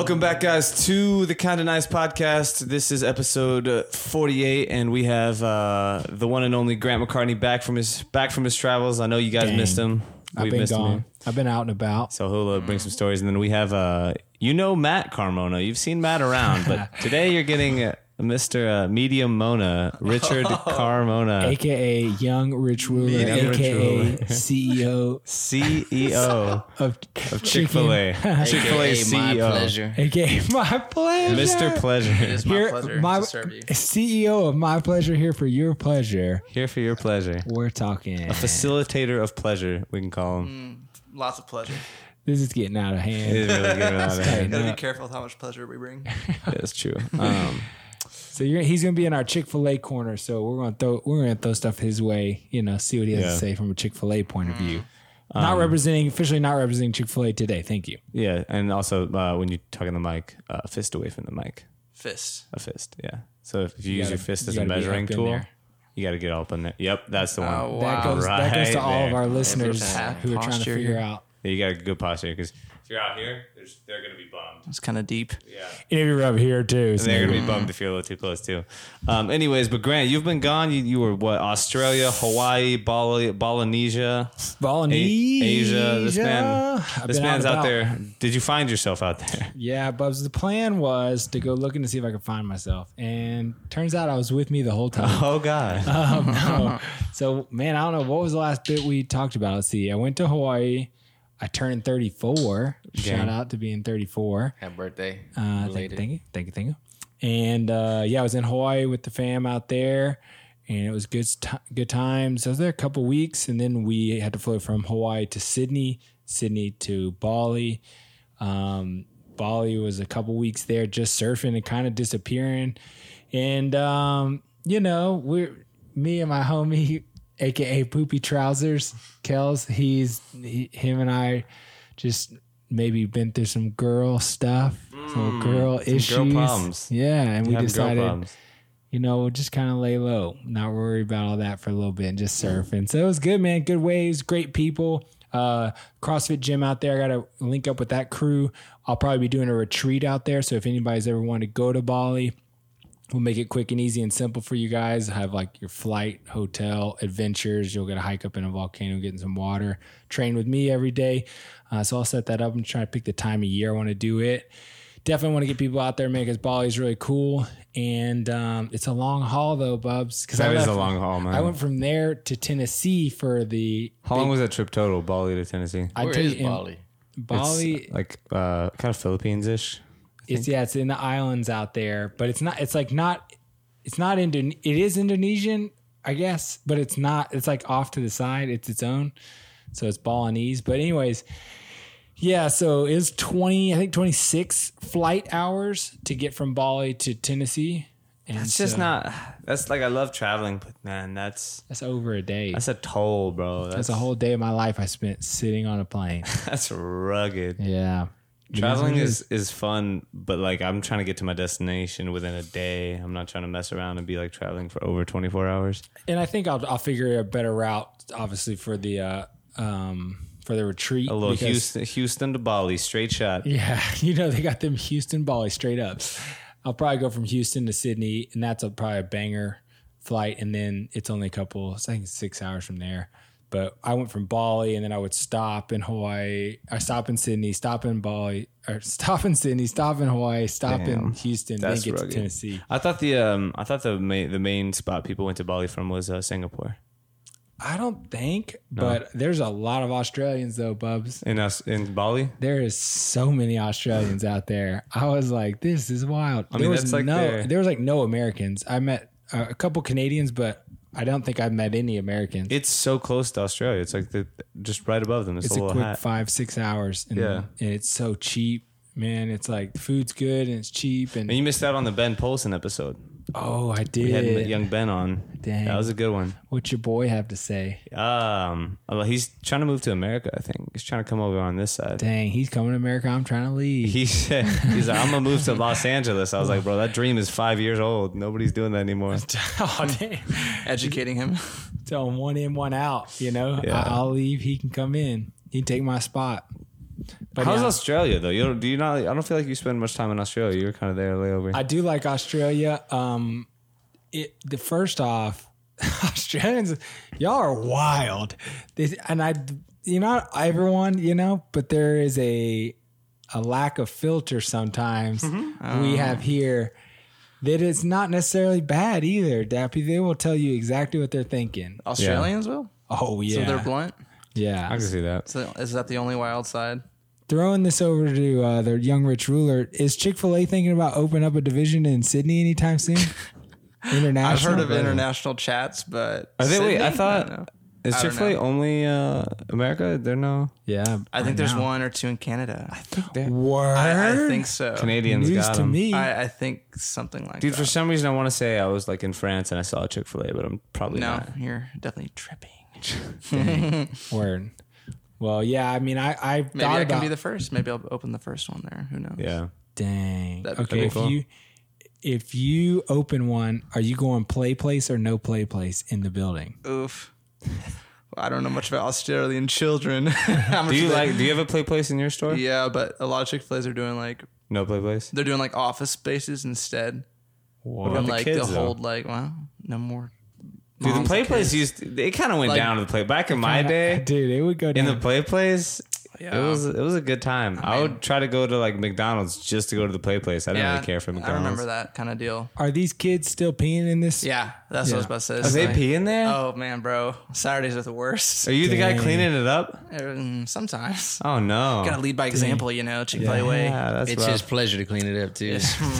Welcome back, guys, to the Kinda Nice podcast. This is episode 48, and we have the one and only Grant McCartney back from his travels. I know you guys missed him. I've been gone. I've been out and about. So he'll bring some stories, and then we have Matt Carmona. You've seen Matt around, but today you're getting Mr. Medium Mona, Richard Carmona, aka Young Rich Ruler, aka CEO of Chick-fil-A, Chick-fil-A CEO, my pleasure. aka My Pleasure, Mr. Pleasure. It is my pleasure to serve you. CEO of My Pleasure, here for your pleasure. Here for your pleasure. We're talking A facilitator of pleasure, we can call him. Lots of pleasure. This is getting out of hand. It is really getting out of hand. Gotta be careful with how much pleasure we bring. That's true. So he's gonna be in our Chick-fil-A corner. So we're gonna throw stuff his way. See what he has to say from a Chick-fil-A point of view. Officially not representing Chick-fil-A today. Thank you. Yeah, and also when you talk in the mic, fist away from the mic. Fist. A fist, yeah. So if you use your fist as a measuring tool, you got to get all up in there. Yep, that's the one. Oh, That goes to all of our listeners who are trying to figure out. Yeah, you got a good posture because if you're out here, they're going to be bummed. It's kind of deep. Yeah. And if you're up here too, And they're going to be bummed if you're a little too close too. Anyways, but Grant, you've been gone. You were what? Australia, Hawaii, Polynesia, Asia. This man's out there. Did you find yourself out there? Yeah, Bubs. The plan was to go looking to see if I could find myself, and turns out I was with me the whole time. Oh God. No. So, man, I don't know what was the last bit we talked about. Let's see. I went to Hawaii. I turned 34. Shout out to being 34. Happy birthday. Thank you. And I was in Hawaii with the fam out there, and it was good times. I was there a couple weeks, and then we had to fly from Hawaii to Sydney to Bali. Bali was a couple weeks there, just surfing and kind of disappearing. And me and my homie, aka Poopy Trousers, Kels, him and I just maybe been through some girl stuff, some girl issues, girl problems. Yeah, and we decided, we'll just kind of lay low, not worry about all that for a little bit and just surf. And so it was good, man. Good waves, great people. CrossFit gym out there. I got to link up with that crew. I'll probably be doing a retreat out there. So if anybody's ever wanted to go to Bali, we'll make it quick and easy and simple for you guys. Have like your flight, hotel, adventures. You'll get a hike up in a volcano, getting some water. Train with me every day. So I'll set that up and try to pick the time of year I want to do it. Definitely want to get people out there, man, because Bali's really cool. And it's a long haul, though, Bubs. That is a long haul, man. I went from there to Tennessee for the... How long was that trip total, Bali to Tennessee? Where is Bali? Bali... It's like kind of Philippines-ish. It's in the islands out there, but it's not. It's like not. It's not It is Indonesian, I guess, but it's not. It's like off to the side. It's its own. So it's Balinese. But anyways, yeah. So it's 26 flight hours to get from Bali to Tennessee. And it's just not. That's like I love traveling, but man, that's over a day. That's a toll, bro. That's a whole day of my life I spent sitting on a plane. That's rugged. Yeah. Traveling is fun, but like I'm trying to get to my destination within a day. I'm not trying to mess around and be like traveling for over 24 hours. And I think I'll figure a better route, obviously for the retreat. A little Houston to Bali, straight shot. Yeah, they got them Houston Bali straight up. I'll probably go from Houston to Sydney, and that's probably a banger flight. And then it's only I think it's 6 hours from there. But I went from Bali, and then I would stop in Hawaii. I stop in Sydney, stop in Bali, or stop in Sydney, stop in Hawaii, stop in Houston, then get to Tennessee. I thought the main spot people went to Bali from was Singapore. I don't think, but there's a lot of Australians though, Bubs. In Bali, there is so many Australians out there. I was like, this is wild. There was like no Americans. I met a couple Canadians, but I don't think I've met any Americans. It's so close to Australia. It's like just right above them. It's a quick 5-6 hours. And it's so cheap, man. It's like the food's good and it's cheap. And you missed out on the Ben Polson episode. Oh, I did. We had young Ben on. Dang. That was a good one. What's your boy have to say? He's trying to move to America, I think. He's trying to come over on this side. Dang, he's coming to America. I'm trying to leave. He's like, I'm going to move to Los Angeles. I was like, bro, that dream is 5 years old. Nobody's doing that anymore. Oh, dang. Educating him. Tell him 1 in, 1 out, Yeah. I'll leave. He can come in. He can take my spot. But How's yeah, Australia though? Do you not? I don't feel like you spend much time in Australia. You're kind of there layover. I do like Australia. The first off, Australians, y'all are wild. Not everyone, but there is a lack of filter sometimes we have here that is not necessarily bad either, Dappy. They will tell you exactly what they're thinking. Australians will? Oh, yeah. So they're blunt? Yeah. I can see that. So is that the only wild side? Throwing this over to the young rich ruler, is Chick-fil-A thinking about opening up a division in Sydney anytime soon? International? I've heard of international chats, but Are they? Wait, I Sydney? thought don't know. is I don't Chick-fil-A know. only America? They're no Yeah. I think there's one or two in Canada. Word? I think so. Canadians News got to them. me. I think something like Dude, that. for some reason, I want to say I was like in France and I saw a Chick-fil-A, but I'm probably No, not. you're definitely tripping. Word. Well, yeah, I mean, I Maybe thought I can about be the first. Maybe I'll open the first one there. Who knows? Yeah. Dang. That'd Okay, be cool. if you open one, are you going play place or no play place in the building? Oof. Well, I don't know much about Australian children. Do you have a play place in your store? Yeah, but a lot of Chick-fil-A's are doing like No play place. they're doing like office spaces instead. What about And the like kids? they'll though? hold like no more. Dude, the moms play and place kids. it kind of went Like- down to the play. Back in my day, Dude, it would go in down. the play place, Yeah. it was a good time. I would try to go to like McDonald's just to go to the play place. I didn't really care for I McDonald's. remember that kind of deal. Are these kids still peeing in this? Yeah, that's what I was about to say. Are they peeing there? Oh man, bro, Saturdays are the worst. Are you the guy Dang. cleaning it up? Sometimes Oh no! gotta lead by example, Chick-fil-A way. Yeah, that's It's rough. his pleasure to clean it up too.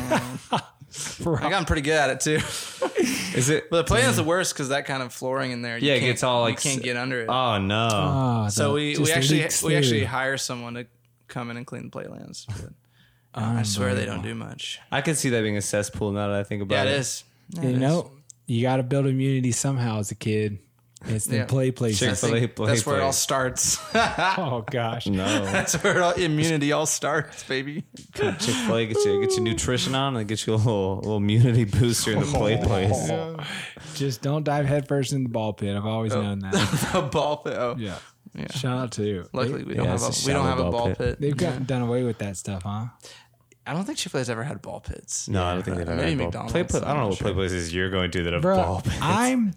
I gotten pretty good at it too. Is it? But the play-in's the worst because that kind of flooring in there. Yeah, it gets all like you can't get under it. Oh no! Oh, so we actually leaks we actually through. hire someone to come in and clean the playlands. But I swear they don't do much. I can see that being a cesspool now that I think about Yeah, it. it is. Yeah, You it know, you got to build immunity somehow as a kid. It's the Yeah. play places. is. I Chick-fil-A think play that's where it all place. starts. Oh gosh. No, That's where immunity all starts, baby. Chick-fil-A get your nutrition on and get you a little immunity booster in the play place. Just don't dive headfirst in the ball pit. I've always known that. A ball pit. Oh, Yeah. yeah. Shout out to you. Luckily, we don't Yeah, have it's a we don't shallow have a ball ball pit. pit. They've gotten done away with that stuff, huh? I don't think Chick-fil-A's ever had ball pits. No, I don't think they've ever Maybe had ball. McDonald's. Play pla- I don't know I'm what sure. play places you're going to that have Bro, ball pits. I'm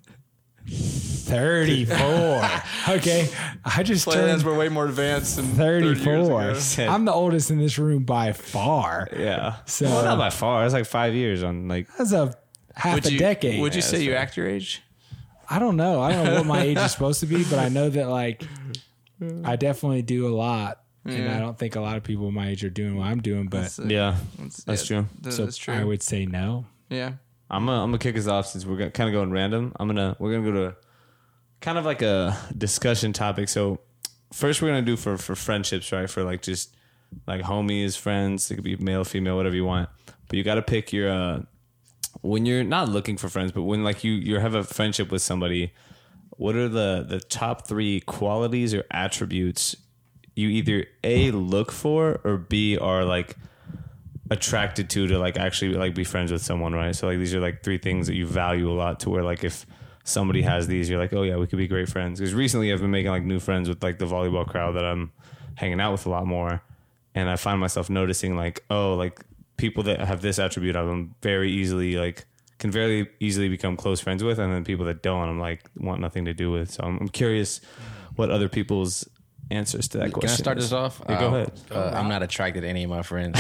34. Okay. I just Playlands turned were way more advanced than 30 years 34. ago. I'm the oldest in this room by far. Yeah. So- well, not by far. It's like 5 years on like. That's a half a decade. Would you Yeah, say that's you fair. act your age? I don't know. I don't know what my age is supposed to be, but I know that like I definitely do a lot. And I don't think a lot of people my age are doing what I'm doing, but Yeah, that's true. That's true. I would say no. Yeah. I'm gonna kick us off since we're kind of going random. We're gonna go to kind of like a discussion topic. So first we're gonna do for friendships, right? For like just like homies, friends. It could be male, female, whatever you want. But you got to pick your when you're not looking for friends, but when like you have a friendship with somebody. What are the top 3 qualities or attributes you either A, look for, or B, are like attracted to like actually like be friends with someone, right? So like these are like 3 things that you value a lot, to where like if somebody has these, you're like, oh yeah, we could be great friends. Because recently I've been making like new friends with like the volleyball crowd that I'm hanging out with a lot more, and I find myself noticing like, oh, like people that have this attribute of them can very easily become close friends with, and then people that don't, I'm like want nothing to do with. So I'm curious what other people's answers to that question. Can I start is. this off? Yeah, go ahead. I'm not attracted to any of my friends.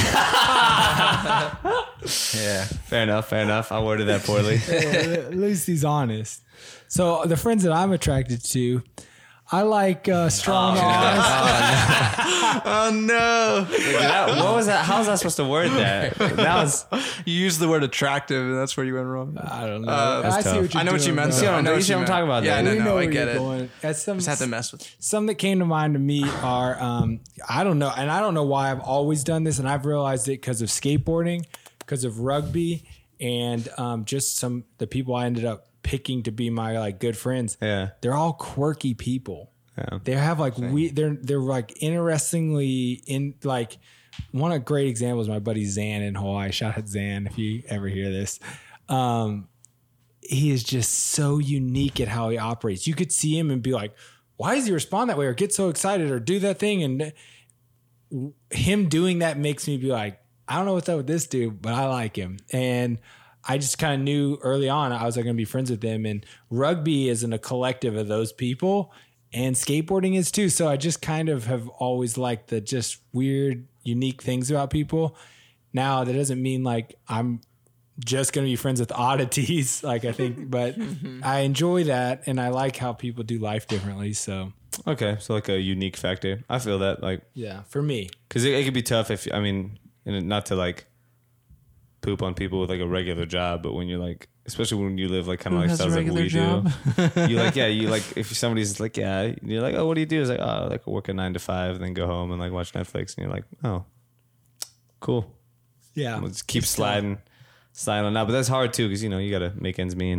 Yeah. Fair enough. I worded that poorly. At least he's honest. So the friends that I'm attracted to, I like strong arms. Oh no! What was that? How was I supposed to word that? That was. You used the word attractive, and that's where you went wrong. I don't know. That's I see tough. what you're I know what you doing, meant. bro. though. I know what you I'm meant. talking about, Yeah, though. no, We know no, I where get you're it. going. That's Just have to mess with. some that came to mind to me are I don't know, and I don't know why I've always done this, and I've realized it because of skateboarding, because of rugby, and just the people I ended up picking to be my like good friends. Yeah. They're all quirky people. Yeah. They have like they're like interestingly in like one of great examples. My buddy Zan in Hawaii. Shout out Zan if you ever hear this. He is just so unique at how he operates. You could see him and be like, "Why does he respond that way?" or get so excited or do that thing, and him doing that makes me be like, I don't know what's up with this dude, but I like him. And I just kind of knew early on I was going to be friends with him. And rugby isn't a collective of those people, and skateboarding is too. So I just kind of have always liked the just weird, unique things about people. Now that doesn't mean like I'm just going to be friends with oddities, like I think, but I enjoy that, and I like how people do life differently. So okay, so like a unique factor. I feel that, like, yeah, for me, because it could be tough if, I mean, and not to like poop on people with like a regular job, but when you're like, especially when you live like kind of lifestyles like we do, you like, yeah, you like, if somebody's like, yeah, you're like, oh, what do you do? It's like, oh, like I work a 9 to 5 and then go home and like watch Netflix, and you're like, oh, cool. yeah, We'll just keep sliding on that. But that's hard too, because, you know, you got to make ends meet.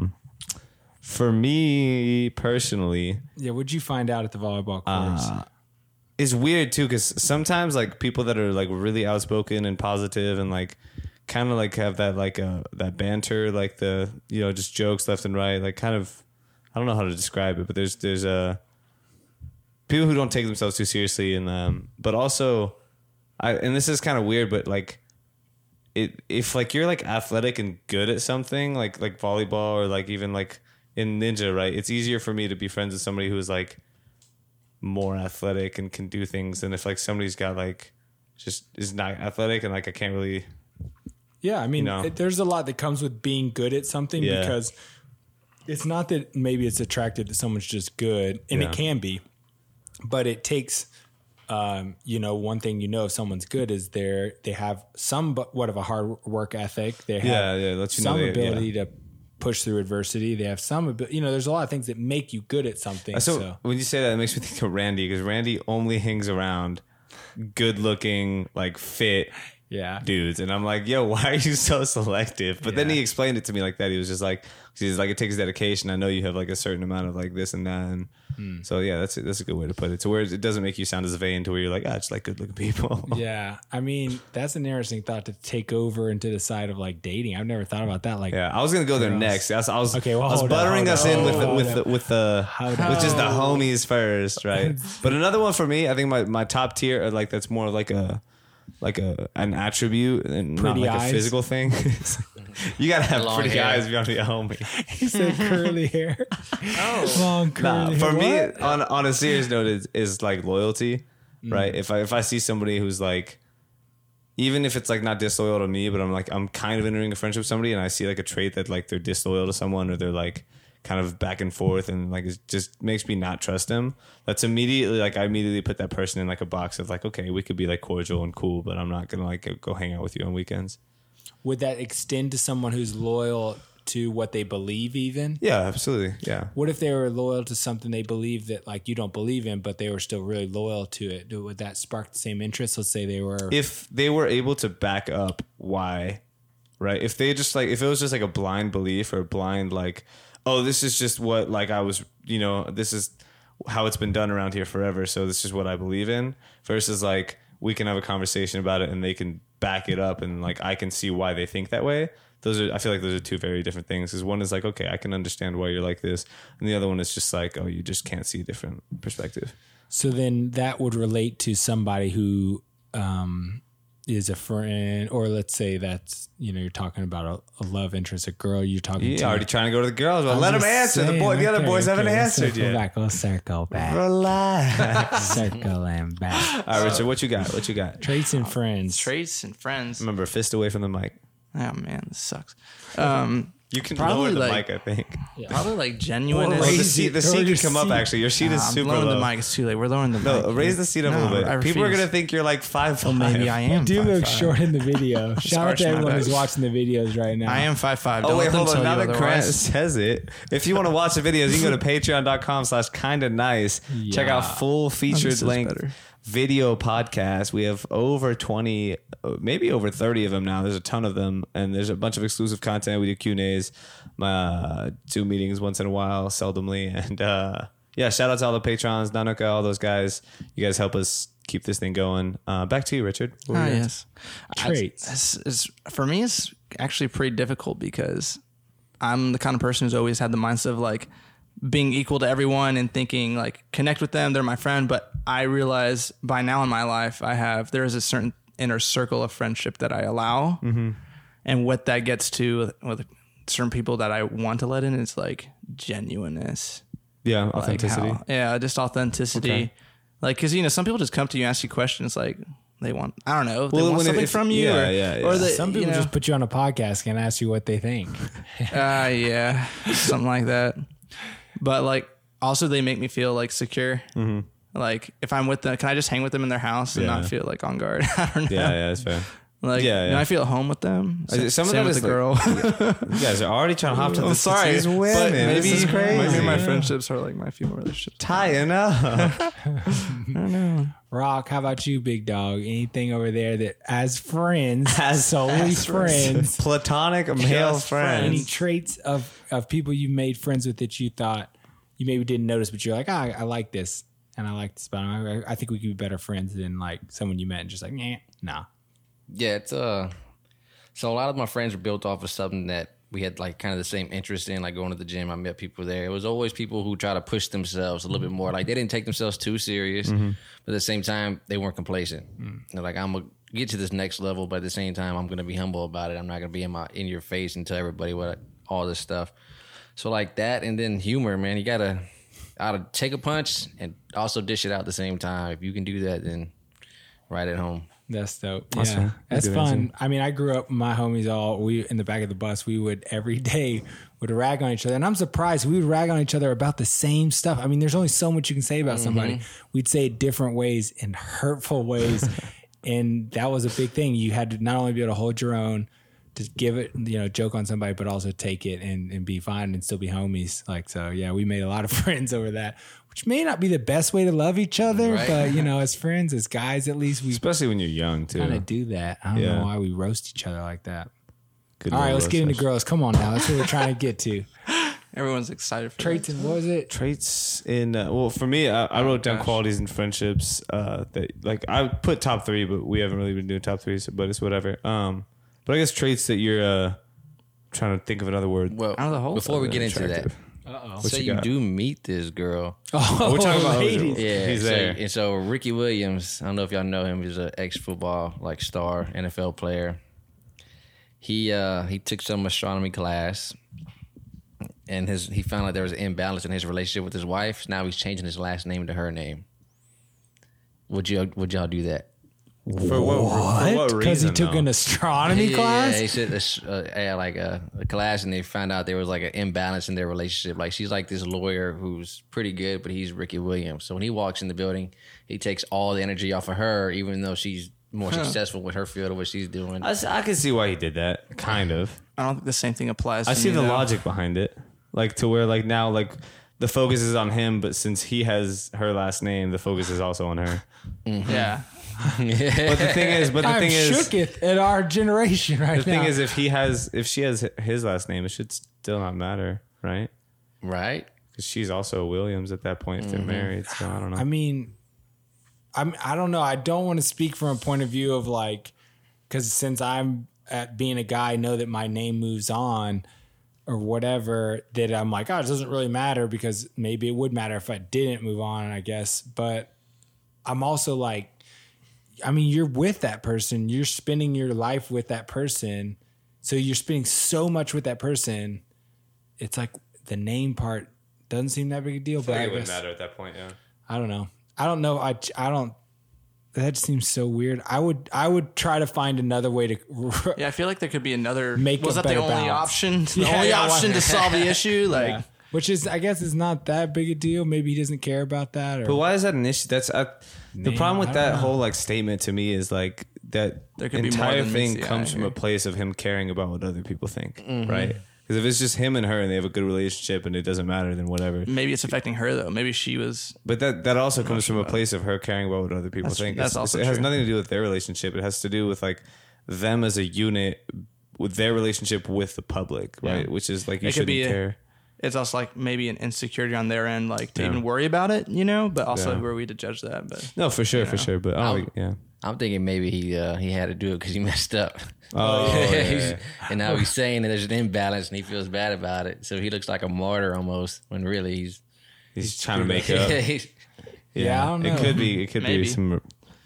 For me personally, yeah. What'd you find out at the volleyball course? it's weird too, because sometimes like people that are like really outspoken and positive and like kind of like have that like that banter, like the, you know, just jokes left and right, like kind of, I don't know how to describe it, but there's people who don't take themselves too seriously, and but also and this is kind of weird, but like if like you're like athletic and good at something like volleyball, or like even like in ninja, right, it's easier for me to be friends with somebody who's like more athletic and can do things than if like somebody's got like just is not athletic and like I can't really. Yeah, I mean, You know? there's a lot that comes with being good at something, Yeah. because it's not that maybe it's attractive that someone's just good, and Yeah. it can be, but it takes, you know, one thing, you know, if someone's good is they have somewhat of a hard work ethic. They have let you know some ability to push through adversity. They have some ability, you know, there's a lot of things that make you good at something. So when you say that, it makes me think of Randy, because Randy only hangs around good looking, like fit yeah. dudes, and I'm like, yo, why are you so selective? But then he explained it to me like that. He was just like, he's like, it takes dedication. I know you have like a certain amount of like this and that, and so yeah, that's a good way to put it. To where it doesn't make you sound as vain, to where you're like, I just like good looking people. Yeah, I mean, that's an interesting thought to take over into the side of like dating. I've never thought about that. Like, Yeah, I was gonna go there next. I was Okay, well, I was hold on, buttering hold us on, in hold on. with just the homies first, right? But another one for me, I think my top tier, like that's more like an attribute and Pretty not like eyes. a physical thing. You gotta have Long pretty hair. eyes if you want to be a homie. he said curly hair. Long curly For hair. me, on a serious note, is like loyalty, right? If I see somebody who's like, even if it's like not disloyal to me, but I'm kind of entering a friendship with somebody, and I see like a trait that like they're disloyal to someone, or they're like kind of back and forth, and like it just makes me not trust them. That's immediately like I immediately put that person in like a box of like, okay, we could be like cordial and cool, but I'm not gonna like go hang out with you on weekends. Would that extend to someone who's loyal to what they believe even? Yeah, absolutely. Yeah. What if they were loyal to something they believe that like you don't believe in, but they were still really loyal to it? Would that spark the same interest? Let's say they were. If they were able to back up why, right? If they just like, if it was just like a blind belief or blind like, oh, this is just what like I was, you know, this is how it's been done around here forever, so this is what I believe in, versus like we can have a conversation about it and they can back it up and like I can see why they think that way. I feel like those are two very different things. Because one is like, okay, I can understand why you're like this, and the other one is just like, oh, you just can't see a different perspective. So then that would relate to somebody who is a friend, or let's say that's, you know, you're talking about a love interest, a girl you're talking to. You're already trying to go to the girls. Well, let them answer. The other boys haven't answered yet. We'll circle back. Relax. Circle and back. All right, Richard, what you got? Traits and friends. Traits and friends. Remember, fist away from the mic. Oh man, this sucks. You can Probably lower the like- mic, I think. Probably like genuine. Or Oh, raise the it, seat or can your come up, seat. actually. Your seat is super lowering low. the mic. It's too late. We're lowering the mic. No, raise the seat up a little bit. I People are refuse. going to think you're like 5'5". Well, maybe I am. You look 5'5". short in the video. Shout out to arching my everyone back. who's watching the videos right now. I am 5'5". Oh, Don't wait, let them hold on. tell Now you that Grant otherwise. says it, if you want to watch the videos, you can go to patreon.com/kinda-nice. Check out full featured is length better. video podcast. We have over 20, maybe over 30 of them now. There's a ton of them, and there's a bunch of exclusive content. We do Q&As, Zoom meetings once in a while, seldomly, and yeah, shout out to all the patrons, Nanuka, all those guys. You guys help us keep this thing going. Back to you, Richard. What were you gonna Yes. Traits. For me, it's actually pretty difficult because I'm the kind of person who's always had the mindset of like being equal to everyone and thinking like connect with them, they're my friend. But I realize by now in my life, there is a certain inner circle of friendship that I allow. And what that gets to with certain people that I want to let in is like genuineness. Yeah. Authenticity. Just authenticity. Okay. Like, cause some people just come to you and ask you questions like they want, I don't know, they want something from you. Or some people just put you on a podcast and ask you what they think. Something like that. But like, also they make me feel like secure. Like if I'm with them, can I just hang with them in their house and not feel like on guard? I don't know. Yeah, that's fair. Like, I feel at home with them. Some of that is the girl. You guys are already trying to hop to the sorry, these women. But maybe this is crazy. Maybe my friendships are like my female relationships. Tying up. I don't know. Rock, how about you, big dog? Anything over there that as friends, solely friends, platonic male friends, any traits of people you made friends with that you thought you maybe didn't notice, but you're like, I like this and I like this, but I think we could be better friends than like someone you met and just like, nah. Yeah, it's so a lot of my friends were built off of something that we had like kind of the same interest in, like going to the gym. I met people there. It was always people who try to push themselves a little bit more. Like they didn't take themselves too serious, but at the same time, they weren't complacent. They're like, I'm gonna get to this next level, but at the same time, I'm gonna be humble about it. I'm not gonna be in your face and tell everybody what all this stuff. So like that, and then humor, man. You gotta take a punch and also dish it out at the same time. If you can do that, then right at home. That's dope. Awesome. Yeah, that's fun. I mean, I grew up, my homies we in the back of the bus, we would every day would rag on each other. And I'm surprised we would rag on each other about the same stuff. I mean, there's only so much you can say about somebody. We'd say it different ways, in hurtful ways. And that was a big thing. You had to not only be able to hold your own, to give it, joke on somebody, but also take it and be fine and still be homies. Like, so yeah, we made a lot of friends over that, which may not be the best way to love each other, right. But as friends, as guys, at least we, especially when you're young too, kind of do that. I don't know why we roast each other like that. Good. All right, let's get into girls. Come on now, that's what we're trying to get to. Everyone's excited for traits and what was it? Traits in for me, I wrote down qualities and friendships that like I put top 3, but we haven't really been doing top 3s, but it's whatever. But I guess traits that you're trying to think of another word. Well, before we get into that, so you do meet this girl. We're talking about ladies. Yeah, he's there. And so Ricky Williams, I don't know if y'all know him. He's an ex-football star, NFL player. He took some astronomy class, and he found out there was an imbalance in his relationship with his wife. Now he's changing his last name to her name. Would y'all do that? For what reason? Because he took an astronomy class? Yeah, he said a class, and they found out there was like an imbalance in their relationship. Like she's like this lawyer who's pretty good, but he's Ricky Williams. So when he walks in the building, he takes all the energy off of her, even though she's more successful with her field of what she's doing. I can see why he did that, kind of. I don't think the same thing applies to I see the logic behind it. Like to where like now like the focus is on him, but since he has her last name, the focus is also on her. Yeah. But the thing is, I'm shooketh at our generation right now. The thing is, if she has his last name, it should still not matter, right? Right. Because she's also Williams at that point if they're married. So I don't know. I mean, I don't know. I don't want to speak from a point of view of like, because since I'm at being a guy, I know that my name moves on or whatever, that I'm like, it doesn't really matter, because maybe it would matter if I didn't move on, I guess. But I'm also like, I mean, you're with that person. You're spending your life with that person. So you're spending so much with that person. It's like the name part doesn't seem that big a deal. But it wouldn't matter at that point, yeah. I don't know. I don't. That seems so weird. I would try to find another way to. Yeah, I feel like there could be another. Was that the only balance. Option? The only option to solve the issue, like. Yeah. Which is, I guess, is not that big a deal. Maybe he doesn't care about that. Or, but why is that an issue? That's the problem with that whole like statement to me is like that entire thing comes from a place of him caring about what other people think, right? Because if it's just him and her and they have a good relationship and it doesn't matter, then whatever. Maybe it's affecting her though. Maybe she was. But that also comes from a place of her caring about what other people think. That's also it true. has nothing to do with their relationship. It has to do with like them as a unit with their relationship with the public, right? Which is like you shouldn't care. It's also like maybe an insecurity on their end, like to even worry about it, but also who are we to judge that? But no, for sure. But I'm thinking maybe he had to do it because he messed up. Oh, yeah. And now he's saying that there's an imbalance and he feels bad about it. So he looks like a martyr almost when really he's trying to make up. Yeah, I don't know. It could be some.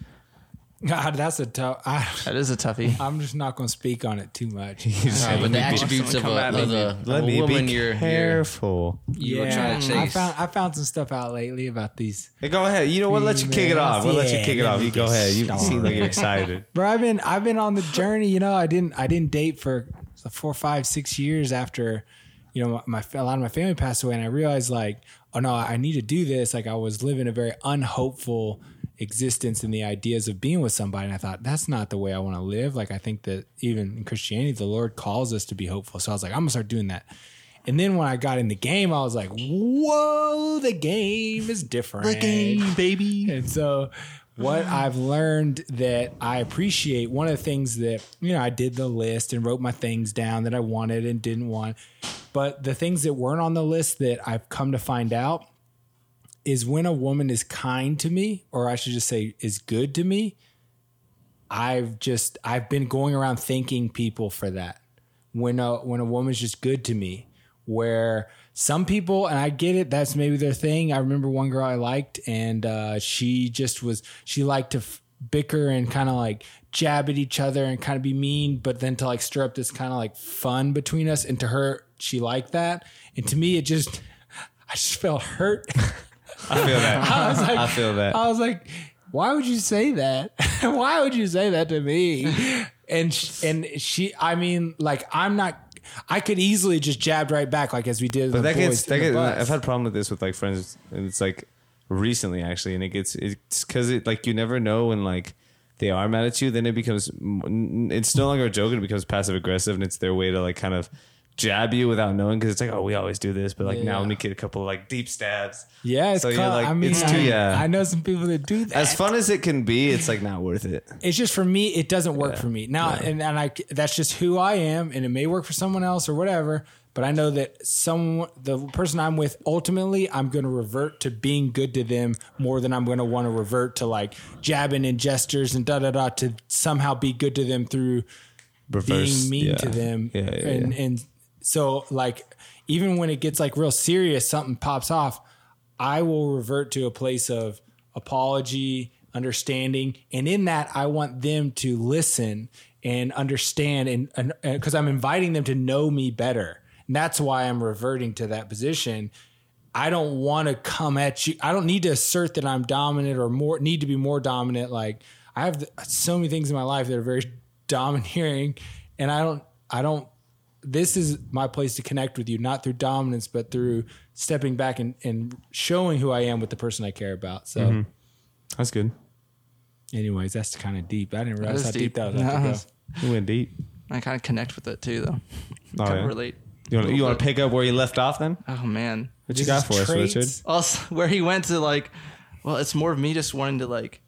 God, that's a tough. That is a toughie. I'm just not going to speak on it too much. but the attributes of a woman, you're careful. You're trying to chase. I found some stuff out lately about these. Hey, go ahead. You know what? Let you kick it off. We'll let you kick it off. You go ahead. You seem like you're excited. Bro, I've been on the journey. You know, I didn't date for 4, 5, 6 years after, you know, a lot of my family passed away, and I realized like, oh no, I need to do this. Like I was living a very unhopeful existence in the ideas of being with somebody. And I thought, that's not the way I want to live. Like, I think that even in Christianity, the Lord calls us to be hopeful. So I was like, I'm gonna start doing that. And then when I got in the game, I was like, whoa, the game is different. The game, baby. And so what I've learned that I appreciate, one of the things that, you know, I did the list and wrote my things down that I wanted and didn't want. But the things that weren't on the list that I've come to find out is when a woman is kind to me, or I should just say is good to me, I've been going around thanking people for that. When a woman's just good to me, where some people, and I get it, that's maybe their thing. I remember one girl I liked, and she liked to bicker and kind of like jab at each other and kind of be mean, but then to like stir up this kind of like fun between us. And to her, she liked that. And to me, I just felt hurt. I feel that. I feel that. I was like, why would you say that? Why would you say that to me? And she, I mean, like, I could easily just jabbed right back, like as we did. But I've had a problem with this with like friends, and it's like recently actually, and it's because like you never know when like they are mad at you, then it's no longer a joke, and it becomes passive aggressive, and it's their way to like kind of jab you without knowing, because it's like, oh, we always do this, but like now let me get a couple of like deep stabs. Yeah, it's so you're like, I mean, it's too, I know some people that do that. As fun as it can be, it's like not worth it. It's just for me, it doesn't work for me now, and that's just who I am, and it may work for someone else or whatever. But I know that the person I'm with, ultimately, I'm going to revert to being good to them more than I'm going to want to revert to like jabbing and gestures and to somehow be good to them through being mean to them. And so like, even when it gets like real serious, something pops off, I will revert to a place of apology, understanding. And in that, I want them to listen and understand, and because I'm inviting them to know me better. And that's why I'm reverting to that position. I don't want to come at you. I don't need to assert that I'm dominant or need to be more dominant. Like, I have so many things in my life that are very domineering, and I don't, this is my place to connect with you, not through dominance, but through stepping back and showing who I am with the person I care about. So that's good. Anyways, that's kind of deep. I didn't realize how deep that was. You went deep. I kind of connect with it too, though. Kind of relate. You want to pick up where you left off then? Oh man, what you got for us, Richard? Also, where he went to like, well, it's more of me just wanting to like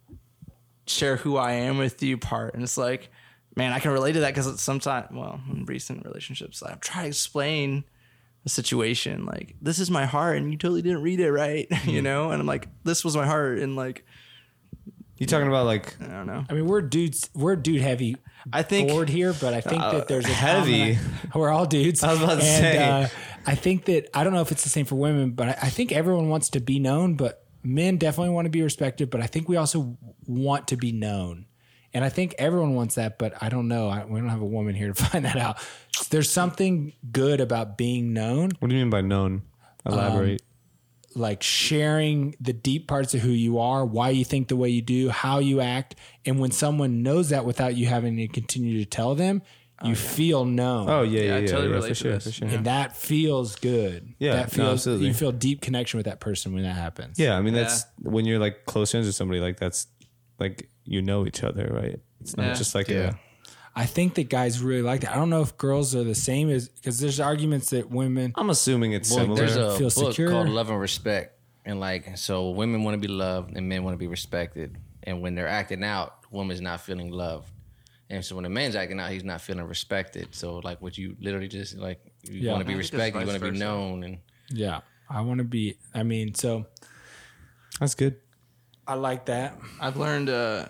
share who I am with you part, and it's like, man, I can relate to that because sometimes, well, in recent relationships, I've tried to explain the situation, like, this is my heart, and you totally didn't read it right, you know, and I'm like, this was my heart, and like, you talking about like, I don't know. I mean, we're dude heavy. I think board here, but I think that there's a heavy. We're all dudes. I was about to say. I think that, I don't know if it's the same for women, but I think everyone wants to be known, but men definitely want to be respected. But I think we also want to be known, and I think everyone wants that. But I don't know. We don't have a woman here to find that out. There's something good about being known. What do you mean by known? Elaborate. Like sharing the deep parts of who you are, why you think the way you do, how you act. And when someone knows that without you having to continue to tell them, you feel known. Oh, yeah. I totally relate for to sure. And that feels good. Yeah, that feels, absolutely. You feel deep connection with that person when that happens. Yeah, I mean, that's when you're like close friends with somebody, like that's like, you know each other, right? It's not just like I think that guys really like that. I don't know if girls are the same, as because there's arguments that women. I'm assuming it's similar. There's a feel book secure. called Love and Respect, and like, so women want to be loved and men want to be respected, and when they're acting out, woman's not feeling loved, and so when a man's acting out, he's not feeling respected. So like, what you literally just like, you want to be respected, you want to be known, and I want to be. I mean, so that's good. I like that. I've learned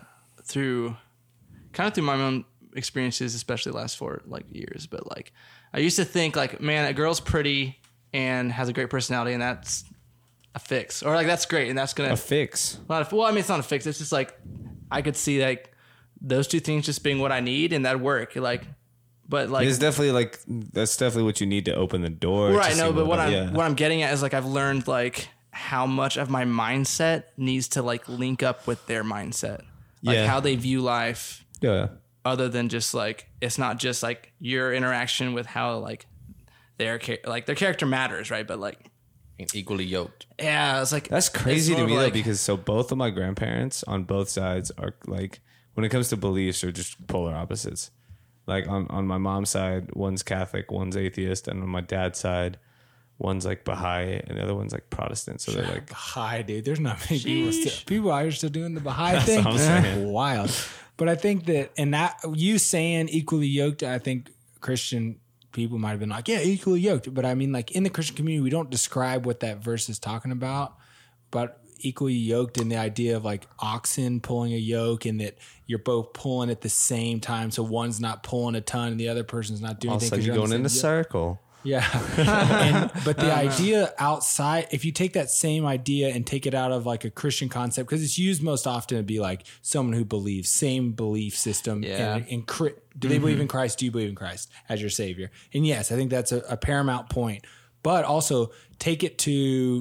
through my own experiences, especially the last 4 like years. But like, I used to think like, man, a girl's pretty and has a great personality, and that's a fix, or like that's great, and that's gonna a fix. Well, I mean, it's not a fix. It's just like I could see like those 2 things just being what I need, and that'd work. Like, but like, it's definitely like that's definitely what you need to open the door. Right? No, but what I'm getting at is like I've learned like how much of my mindset needs to like link up with their mindset, like how they view life. Yeah. Other than just like, it's not just like your interaction with how like their character matters, right? But like equally yoked. Yeah, it's like that's crazy to me though, because so both of my grandparents on both sides are like, when it comes to beliefs, are just polar opposites. Like on my mom's side, one's Catholic, one's atheist, and on my dad's side, one's like Baha'i and the other one's like Protestant. So they're like Baha'i, dude. There's not many people are still doing the Baha'i thing. That's wild. But I think that, and that you saying equally yoked, I think Christian people might have been like, yeah, equally yoked. But I mean, like in the Christian community, we don't describe what that verse is talking about, but equally yoked in the idea of like oxen pulling a yoke, and that you're both pulling at the same time. So one's not pulling a ton and the other person's not doing anything. Also, you're going in a circle. Yeah. But the idea outside, if you take that same idea and take it out of like a Christian concept, because it's used most often to be like someone who believes, same belief system. Yeah. Do they believe in Christ? Do you believe in Christ as your savior? And yes, I think that's a paramount point. But also take it to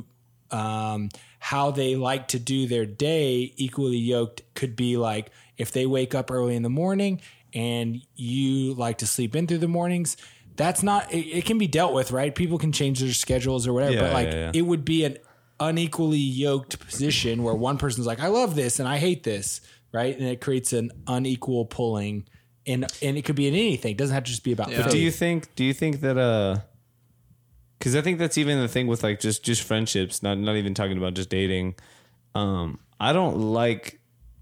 how they like to do their day. Equally yoked could be like if they wake up early in the morning and you like to sleep in through the mornings. That's not, it can be dealt with, right? People can change their schedules or whatever, but like it would be an unequally yoked position where one person's like, I love this and I hate this, right? And it creates an unequal pulling, and it could be in anything. It doesn't have to just be about faith. But do you think that, because I think that's even the thing with like just friendships, not even talking about just dating. I don't like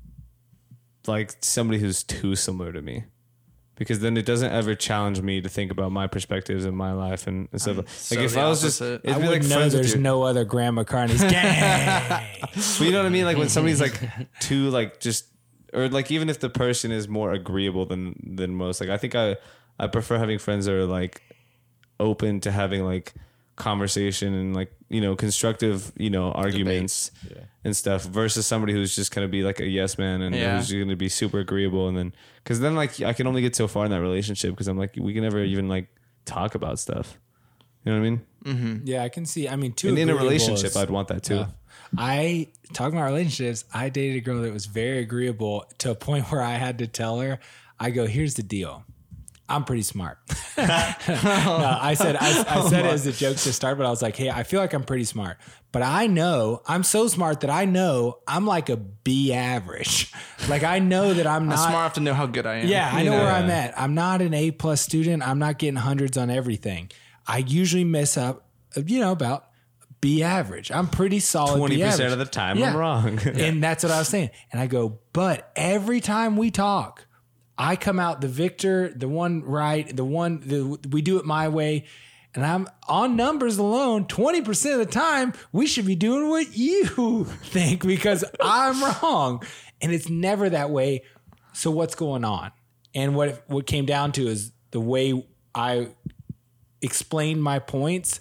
somebody who's too similar to me. Because then it doesn't ever challenge me to think about my perspectives in my life and stuff. Like if I was just, I would know there's no other Graham McCartney's gang. But you know what I mean? Like when somebody's like too like just, or like even if the person is more agreeable than most, like I think I prefer having friends that are like open to having like conversation and like, you know, constructive, you know, arguments and stuff versus somebody who's just going to be like a yes man and who's going to be super agreeable. And then, cause then like I can only get so far in that relationship because I'm like, we can never even like talk about stuff. You know what I mean? Mm-hmm. Yeah, I can see. I mean, and in a relationship, I'd want that too. Talking about relationships, I dated a girl that was very agreeable to a point where I had to tell her, I go, here's the deal. I'm pretty smart. No, I said it as a joke to start, but I was like, hey, I feel like I'm pretty smart. But I know I'm so smart that I know I'm like a B average. Like I know that I'm not smart enough to know how good I am. Yeah, I know where I'm at. I'm not an A+ student. I'm not getting hundreds on everything. I usually mess up, you know, about B average. I'm pretty solid. 20% of the time I'm wrong. And that's what I was saying. And I go, but every time we talk, I come out the victor, the one right, we do it my way. And I'm on numbers alone, 20% of the time, we should be doing what you think because I'm wrong. And it's never that way. So what's going on? And what came down to is the way I explained my points.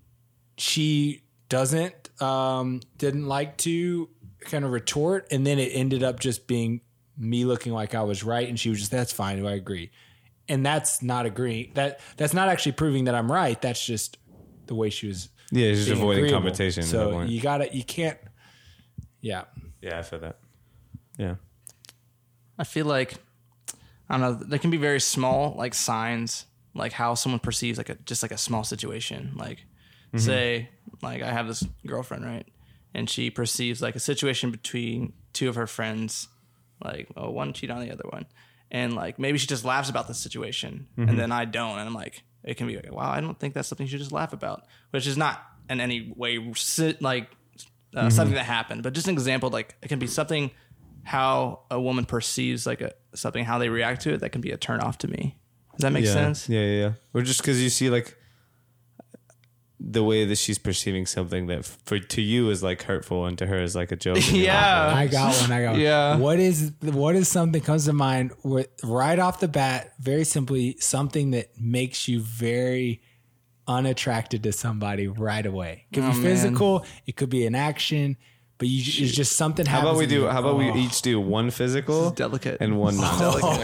She didn't like to kind of retort. And then it ended up just being me looking like I was right, and she was just, that's fine, I agree. And that's not agreeing. That's not actually proving that I'm right. That's just the way she was. Yeah, just avoiding confrontation. So you can't. Yeah. Yeah, I feel that. Yeah. I feel like, I don't know, there can be very small like signs, like how someone perceives like a small situation. Like say, like I have this girlfriend, right? And she perceives like a situation between two of her friends, like, oh, one cheat on the other one. And like, maybe she just laughs about the situation and then I don't. And I'm like, it can be like, wow, I don't think that's something you should just laugh about, which is not in any way something that happened, but just an example. Like it can be something, how a woman perceives like something, how they react to it. That can be a turn off to me. Does that make sense? Yeah. Or just cause you see like, the way that she's perceiving something that to you is like hurtful and to her is like a joke. Yeah. I got one. Yeah. What is something comes to mind with right off the bat, very simply, something that makes you very unattracted to somebody right away? It could be physical. It could be an action. But it's just something happens. How about we each do one physical, delicate, and one non-delicate?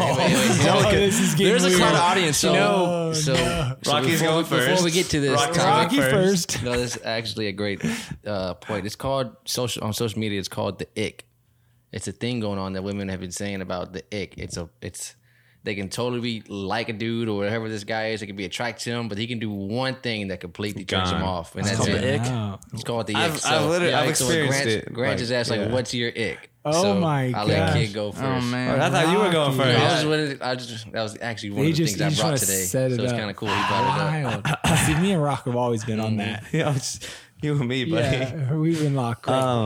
There's a crowd audience, you know. So Rocky's going first. Before we get to this, Rocky first. No, this is actually a great point. It's called on social media. It's called the ick. It's a thing going on that women have been saying about the ick. They can totally be like a dude or whatever this guy is. They can be attracted to him, but he can do one thing that completely turns him off, and that's it. It's called the ick. I've experienced it. Grant just asked, like, what's your ick? Oh my god! I'll let Kid go first. Oh man! I thought you were going first. That was actually one of the things I brought today. So it's kind of cool he brought it up. See, me and Rock have always been on that. Yeah, you and me, buddy. Yeah, we've been locked.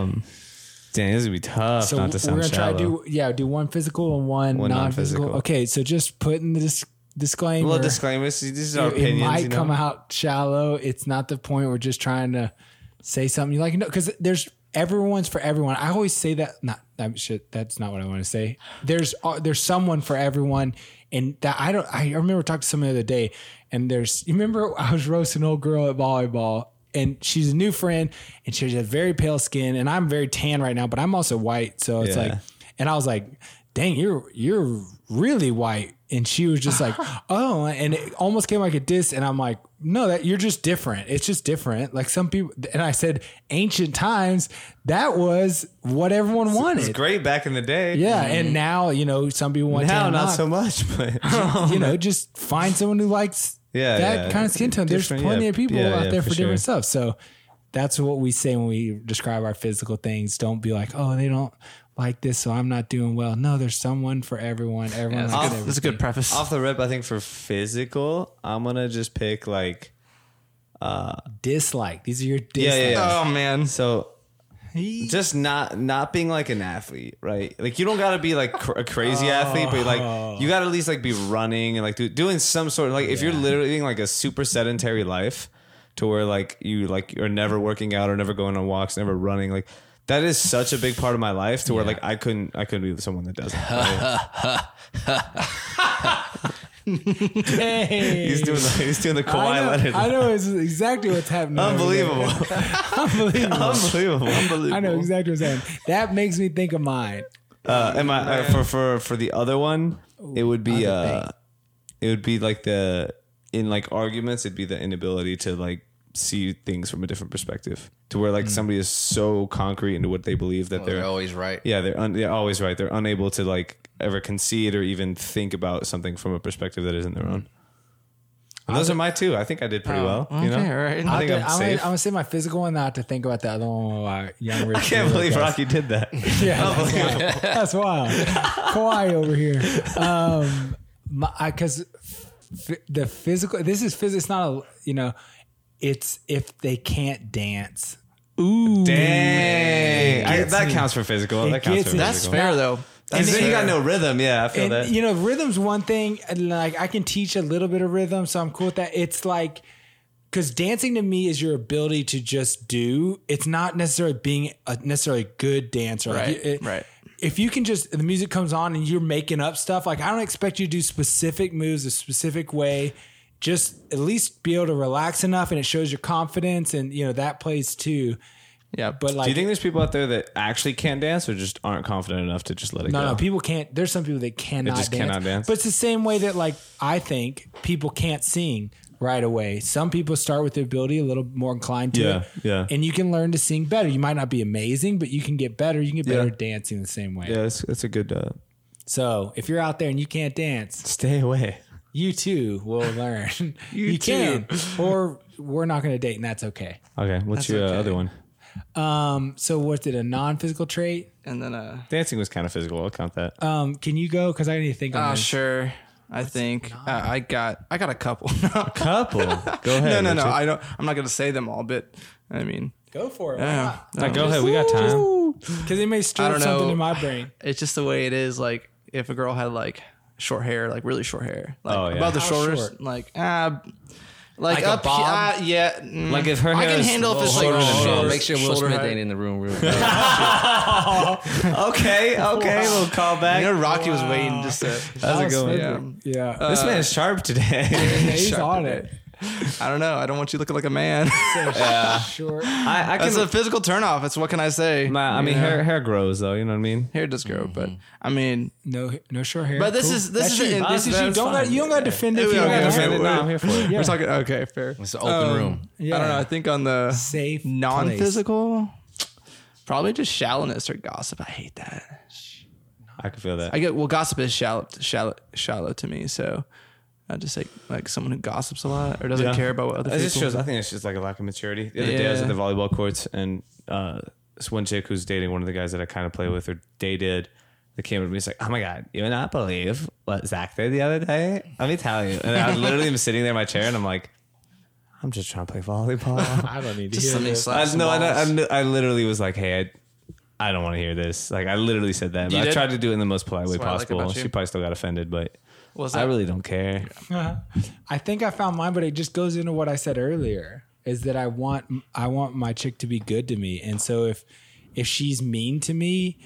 Dang, this would be tough not to sound shallow. We're going to try to do one physical and one non-physical. Okay, so just putting this disclaimer. A little disclaimer. This is our opinions. It might come out shallow. It's not the point. We're just trying to say something you like. No, because there's everyone's for everyone. I always say that. That's not what I want to say. There's someone for everyone, and that I remember talking to someone the other day, and you remember I was roasting an old girl at volleyball. And she's a new friend, and she has very pale skin, and I'm very tan right now, but I'm also white. So it's like, and I was like, dang, you're really white. And she was just like, oh, and it almost came like a diss. And I'm like, no, that you're just different. It's just different. Like some people, and I said, ancient times, that was what everyone wanted. It was great back in the day. Yeah. And now, some people want now, not so much, but just find someone who likes that kind of skin tone. There's plenty of people out there for different stuff. So that's what we say when we describe our physical things. Don't be like, oh, they don't like this, so I'm not doing well. No, there's someone for everyone. That's a good preface. Off the rip, I think for physical, I'm going to just pick like... dislike. These are your dislikes. Yeah. Oh, man. So... just not being like an athlete, right? Like you don't got to be like a crazy athlete, but like you got to at least like be running and like doing some sort of like if you're literally living like a super sedentary life to where like you're never working out or never going on walks, never running, like that is such a big part of my life to where like I couldn't be someone that doesn't. Hey. He's doing the Kawhi Leonard. I know exactly what's happening. Unbelievable. I know exactly what's happening. That makes me think of mine. For the other one, it would be like in like arguments, it'd be the inability to like see things from a different perspective to where like somebody is so concrete into what they believe that they're always right. Yeah, they're always right. They're unable to like ever concede or even think about something from a perspective that isn't their own. And those are my two. I think I did pretty well. Okay, right. I think I'm safe. I'm gonna say my physical one, not to think about the other one. Young Rich. I can't believe Rocky did that. Yeah, that's wild. Kawhi over here. Because the physical. This is physical. It's not a It's if they can't dance. Ooh, dang! That counts for physical. That's fair though. And then you got no rhythm. Yeah, I feel that. Rhythm's one thing. Like I can teach a little bit of rhythm, so I'm cool with that. It's like, because dancing to me is your ability to just do. It's not necessarily being a necessarily good dancer. Right. Right. If you can the music comes on and you're making up stuff, like I don't expect you to do specific moves a specific way. Just at least be able to relax enough, and it shows your confidence, and that plays too. Yeah, but like, do you think there's people out there that actually can't dance or just aren't confident enough to just let it go? No, people can't. There's some people that cannot dance. But it's the same way that like I think people can't sing right away. Some people start with the ability a little more inclined to it. Yeah. And you can learn to sing better. You might not be amazing, but you can get better. You can get better at dancing the same way. Yeah, that's a good. So if you're out there and you can't dance, stay away. You too will learn. you can, or we're not going to date, and that's okay. Okay, what's your other one? So what's it? A non-physical trait, and then dancing was kind of physical. I'll count that. Can you go? Because I need to think. Oh, sure. I think I got a couple. A couple. Go ahead. No. I don't. I'm not going to say them all, but I mean, go for it. Yeah. Go ahead. We got time. Because it may stir something in my brain. It's just the way it is. Like if a girl had like short hair, like really short hair, like above the How shoulders, short? like Like a bob? Yeah. Like if her hair I can is handle if it's like shorter than short. his. Make sure Will Shoulder Smith height. ain't in the room. Real Okay, little callback. You know, Rocky was waiting just to. How's it going? Yeah. Yeah. This man's sharp today. He's sharp on today. it. I don't know. I don't want you looking like a man. Short. I That's can. a physical turnoff. It's what can I say? I mean, hair grows though. You know what I mean? Hair does grow, but I mean, No short hair. but this Cool. is this That's is you. an- This is you. that's Don't fine. you don't got to defend it if We you don't don't got gotta to defend defend it. it. No, I'm here for it. Yeah. we're talking. Okay, fair. It's an open room. Yeah. I don't know. I think on the Safe non-physical, probably just shallowness or gossip. I hate that. I can feel that. I get gossip is shallow to me. So I just like someone who gossips a lot or doesn't Yeah. care about what other It people. just shows. I think it's just like a lack of maturity. The other day I was at the volleyball courts, and this one chick who's dating one of the guys that I kind of play with or dated, that came to me. It's like, oh my god, you would not believe what Zach did the other day. Let me tell you. And I literally am sitting there in my chair, and I'm like, I'm just trying to play volleyball. I don't need to Just hear let me this. slap some balls. I literally was like, hey, I don't want to hear this. Like, I literally said that. But You I did? tried to do it in the most polite way what I like possible. about you. She probably still got offended, but Was I that- really don't care. I think I found mine, but it just goes into what I said earlier. Is that I want my chick to be good to me, and so if she's mean to me,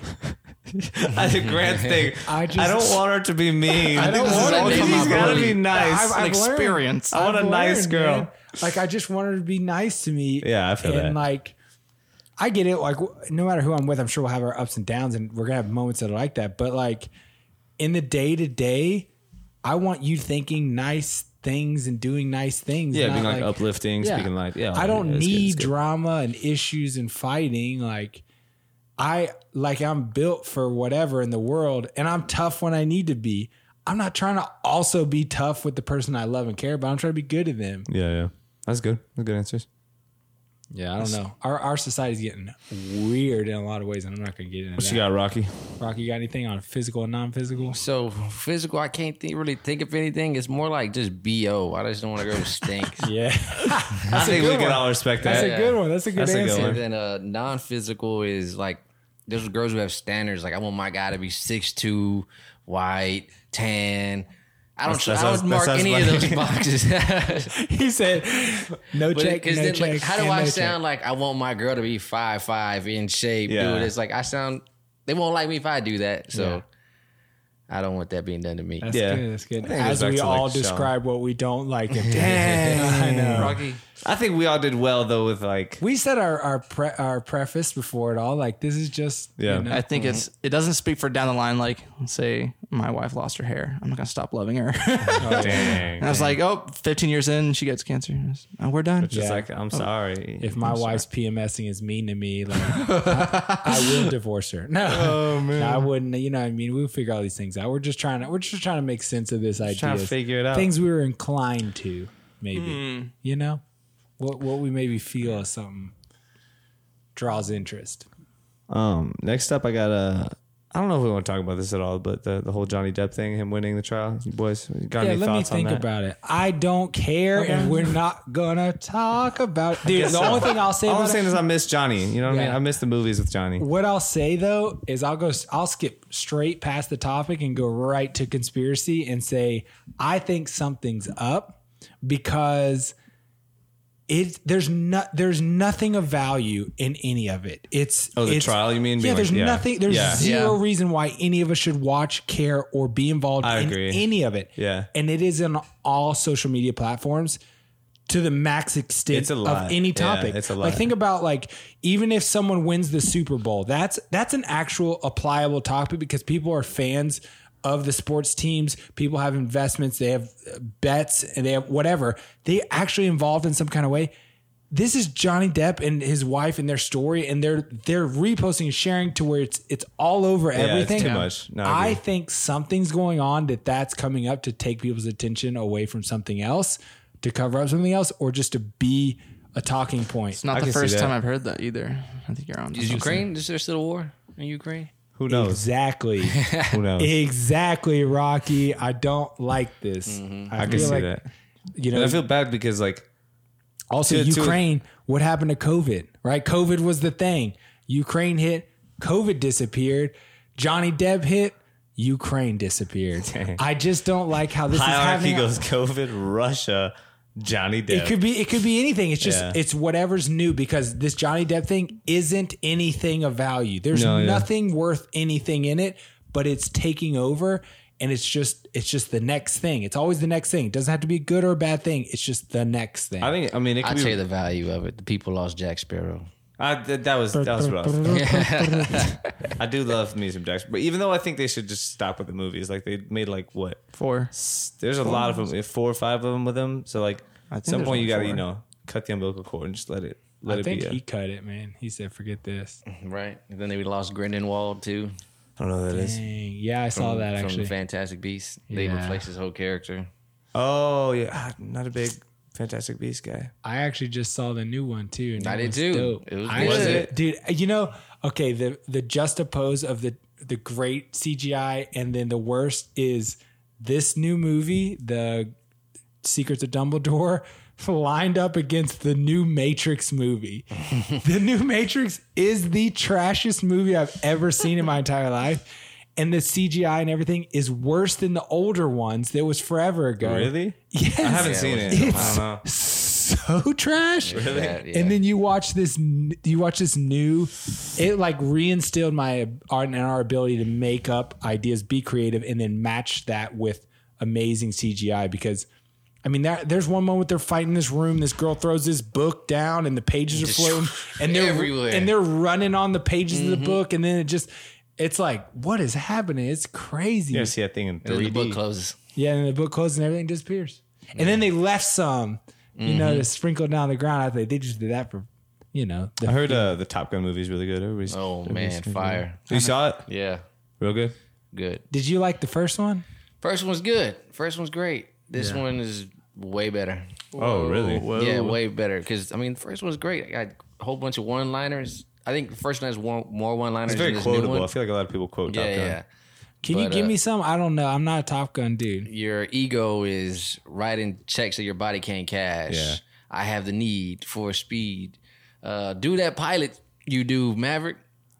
I think Grant's thing. I just- don't want her to be mean. I don't this is want all her to come be out She's gotta early. be nice. I've experience. I want a I've nice learned, girl. man. Like I just want her to be nice to me. Yeah, I feel and that. like I get it. Like no matter who I'm with, I'm sure we'll have our ups and downs, and we're gonna have moments that are like that. But like in the day to day, I want you thinking nice things and doing nice things. Yeah, not being like uplifting, speaking like, yeah. I don't it's good, need it's good. drama and issues and fighting. Like I'm built for whatever in the world, and I'm tough when I need to be. I'm not trying to also be tough with the person I love and care about. I'm trying to be good to them. Yeah. That's good. That's good answers. Yeah, I don't know. Our society's getting weird in a lot of ways, and I'm not going to get into What that. you got, Rocky? Rocky, you got anything on physical and non-physical? So physical, I can't really think of anything. It's more like just BO. I just don't want to go stink. Yeah. I think we can all respect That's that. a good one. That's a good That's a good answer. one. And then non-physical is like there's girls who have standards. Like I want my guy to be 6'2", white, tan. I don't mark sounds any of funny. those boxes. He said, no But check, no then, check. like, how do and I no sound check. like I want my girl to be 5'5", in shape, Yeah. dude? It's like I sound. They won't like me if I do that. So Yeah. I don't want that being done to me. That's Yeah. good. That's good. I think it goes As back we to, like, all Sean. describe what we don't like. And Dang. I know. Rocky. I think we all did well though with like We said our preface before it all. Like this is just Yeah. You know, I think it doesn't speak for down the line. Like, let's say my wife lost her hair. I'm not going to stop loving her. dang. And I was like, 15 years in, she gets cancer. Oh, we're done. Just Yeah. like I'm sorry. if my wife's PMSing is mean to me, like I will divorce her. No, no, I wouldn't. You know what I mean? We'll figure all these things out. We're just trying to make sense of this idea. trying to figure it out. Things we were inclined to, maybe. You know, what we maybe feel as something draws interest. Next up, I got I don't know if we want to talk about this at all, but the whole Johnny Depp thing, him winning the trial, you boys, got Yeah, any let me thoughts on think that? about it. I don't care, and we're not gonna talk about it. Dude, guess the so. only thing I'll say All I'm about saying it, is I miss Johnny. You know what I mean? Yeah. I miss the movies with Johnny. what I'll say though is I'll skip straight past the topic and go right to conspiracy and say I think something's up because there's nothing of value in any of it. It's the trial, you mean? Yeah, Being there's like, yeah. nothing. There's Yeah. zero Yeah. reason why any of us should watch, care, or be involved I in agree. any of it. Yeah. And it is on all social media platforms to the max extent It's a of lot. any Yeah, topic. it's a Like lot. think about like even if someone wins the Super Bowl, that's an actual applicable topic because people are fans of the sports teams. People have investments, they have bets, and they have whatever. They actually involved in some kind of way. This is Johnny Depp and his wife and their story, and they're reposting and sharing to where it's all over it's everything. too much. No, I I agree. think something's going on that's coming up to take people's attention away from something else, to cover up something else, or just to be a talking point. It's not I the can see first that. time I've heard that either. I think you're on. Is Ukraine? Is there still a war in Ukraine? Who knows? Exactly. Who knows? Exactly, Rocky. I don't like this. I can feel see like, that. You But know, I feel bad because like also to- Ukraine, what happened to COVID, right? COVID was the thing. Ukraine hit, COVID disappeared. Johnny Depp hit, Ukraine disappeared. Dang. I just don't like how this is hierarchy happening. goes COVID, Russia, Johnny Depp. It could be anything. It's just it's whatever's new, because this Johnny Depp thing isn't anything of value. There's nothing worth anything in it, but it's taking over, and it's just the next thing. It's always the next thing. It doesn't have to be a good or a bad thing. It's just the next thing. I'd say the value of it. The people lost Jack Sparrow. That was rough. I do love me some Jack Sparrow, but even though I think they should just stop with the movies, like they made like what 4. There's a lot of them, 4 or 5 of them with them. So like at some point you gotta cut the umbilical cord and just let it. I think he cut it, man. He said, "Forget this." Right, and then they lost Grindelwald too. I don't know who that is. Yeah, I saw that actually. From Fantastic Beasts, they replaced his whole character. Oh yeah, not a big Fantastic Beast guy. I actually just saw the new one too. And I did too. Dope. It was good. Dude. You know, okay, the juxtapose of the great CGI and then the worst is this new movie, The Secrets of Dumbledore, lined up against the new Matrix movie. The new Matrix is the trashiest movie I've ever seen in my entire life. And the CGI and everything is worse than the older ones that was forever ago. Really? Yes. I haven't seen it. It's I don't know. So trash. Really? Yeah. And then you watch this new, it like reinstilled my art and our ability to make up ideas, be creative, and then match that with amazing CGI. Because I mean, there's one moment they're fighting in this room. This girl throws this book down and the pages are floating and they're everywhere. And they're running on the pages of the book. And then it's like, what is happening? It's crazy. You see that thing in 3D. And the book closes. Yeah, and the book closes and everything disappears. And then they left some, to sprinkle down the ground. I think they just did that for, I heard the Top Gun movie is really good. Man, fire. You saw it? Yeah. Real good? Good. Did you like the first one? First one's good. First one's great. This one is way better. Oh, really? Whoa. Yeah, way better. Because, I mean, the first one's great. I got a whole bunch of one-liners. I think the first one has more one-liners. It's very than this new quotable. one. I feel like a lot of people quote Top Gun. Yeah. Can you give me some? I don't know. I'm not a Top Gun dude. Your ego is writing checks that your body can't cash. Yeah. I have the need for speed. Do that pilot you do, Maverick.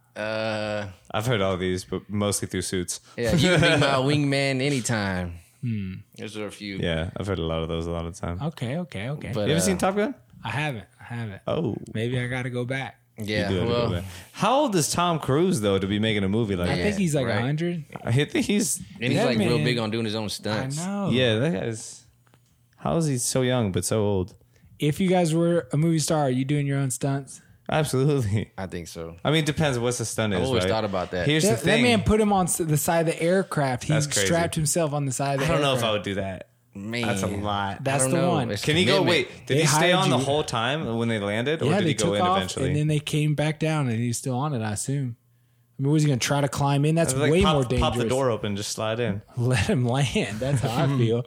I've heard all these, but mostly through Suits. Yeah, you can be my wingman anytime. There's a few. Yeah, I've heard a lot of those a lot of the time. Okay. But, You ever seen Top Gun? I haven't. Oh. Maybe I got to go back. Yeah, You do have to go well, back. How old is Tom Cruise, though, to be making a movie like I that? think he's like right. 100. I think he's... and he's That like real man- big on doing his own I stunts. know. Yeah, that guy's... How is he so young but so old? If you guys were a movie star, are you doing your own stunts? Absolutely. I think so. I mean, it depends what the stunt is, I've always right? thought about that. Here's the That thing. man put him on the side of the aircraft. He That's crazy. strapped himself on the side of the I don't know if aircraft. I would do that. Man, That's a lot. That's I the don't know. one. It's Can he go? commitment. Wait, did They he stay hired on the you. whole time when they landed, or Yeah, did they he go took in off eventually? and then they came back down and he's still on it, I assume. I mean, was he going to try to climb in? That's Like, way pop, more dangerous. Pop the door open, just slide in. Let him land. That's how I feel.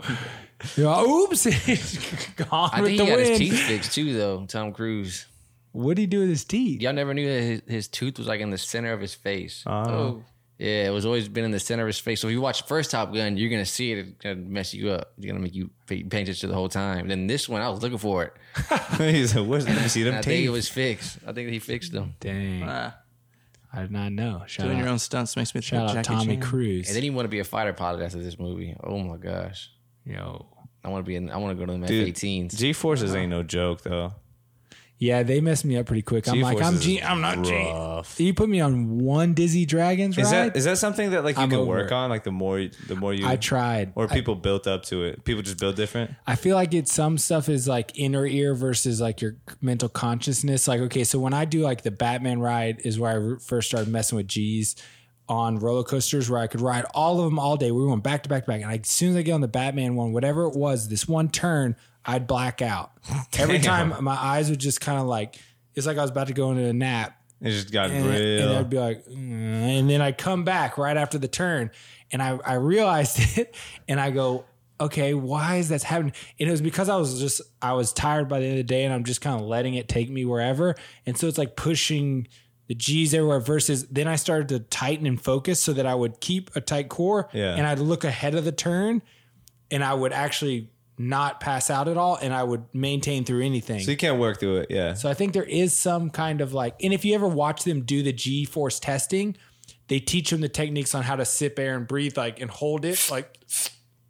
Oops. He's gone I with think the he got wind. his teeth fixed too, though. Tom Cruise. What'd he do with his teeth? Y'all never knew that his tooth was like in the center of his face. Oh. Yeah, it was always been in the center of his face. So if you watch the first Top Gun, you're gonna see it. It's gonna mess you up. It's gonna make you pay attention to the whole time. Then this one, I was looking for it. He's like, "Where's? Let me see them I think it teeth." was fixed. I think he fixed them. Dang. I did not know. Shout Doing out, your own stunts makes me think shout out Jackie Tommy Chan. Cruise. And then he want to be a fighter pilot after this movie. Oh my gosh, Yo. I want to go to them Dude, F-18s. G-forces ain't no joke though. Yeah, they messed me up pretty quick. I'm like, G-forces is I'm not G. rough. You put me on one Dizzy Dragons ride? Is that something that like you I'm can over work it. on? Like the more you, I tried. or people built up to it. People just build different. I feel like some stuff is like inner ear versus like your mental consciousness. Like, okay, so when I do like the Batman ride is where I first started messing with G's on roller coasters where I could ride all of them all day. We went back to back to back. And as soon as I get on the Batman one, whatever it was, this one turn, I'd black out. Every time my eyes would just kind of like, it's like I was about to go into a nap. It just got And real. I'd be like, and then I'd come back right after the turn and I realized it and I go, okay, why is that happening? And it was because I was tired by the end of the day and I'm just kind of letting it take me wherever. And so it's like pushing the G's everywhere versus then I started to tighten and focus so that I would keep a tight core and I'd look ahead of the turn and I would actually not pass out at all and I would maintain through anything. So you can't work through it. Yeah. So I think there is some kind of like, and if you ever watch them do the G-force testing, they teach them the techniques on how to sip air and breathe, like, and hold it, like,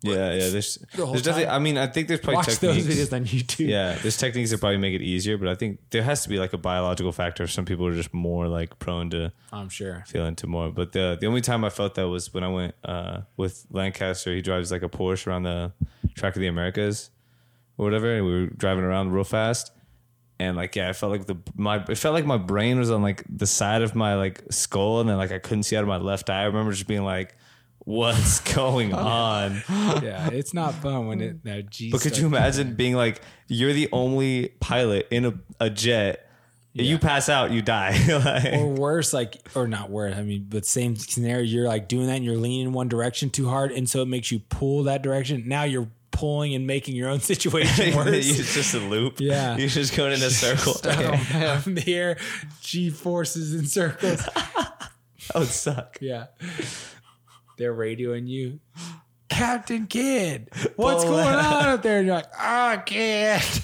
Yeah, there's definitely. I mean, I think there's probably watch techniques. those videos on YouTube. Yeah, there's techniques that probably make it easier, but I think there has to be like a biological factor. Some people are just more like prone to. I'm sure. Feel into more, but the only time I felt that was when I went with Lancaster. He drives like a Porsche around the track of the Americas or whatever, and we were driving around real fast. And like, yeah, I felt like it felt like my brain was on like the side of my like skull, and then like I couldn't see out of my left eye. I remember just being like, "What's going on?" Yeah, it's not fun when that G. But could you imagine being like, you're the only pilot in a jet? Yeah. You pass out, you die. Like, or worse, or not worse. I mean, but same scenario. You're like doing that, and you're leaning in one direction too hard, and so it makes you pull that direction. Now you're pulling and making your own situation worse. It's just a loop. Yeah. You're just going in a circle. From there, G forces in circles. That would suck. Yeah. They're radioing you. Captain Kidd, what's going on up there? And you're like, I can't.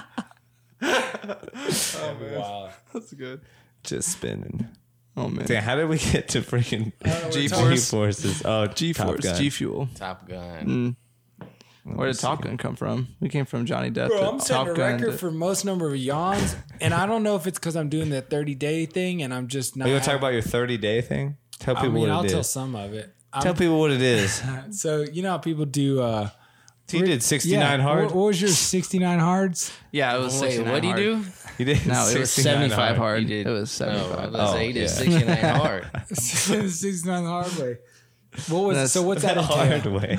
Oh, man. Wow. That's good. Just spinning. Oh, man. Damn, how did we get to freaking G-Forces? Oh, G-Force, G-Fuel. Top Gun. Where did Top Gun come from? We came from Johnny Depp. Bro, I'm setting a record for most number of yawns, and I don't know if it's because I'm doing the 30-day thing, and I'm just not. Are you going to talk about your 30-day thing? Tell people what it is. I'll tell some of it. Tell people what it is. So, you know how people do... he did 69 hard? What was your 69 hards? Yeah, it was 69 what did he do? He did No, it was 75 hard. He did. It was 75. He did 69 hard. 69 the hard way. What's that hard way?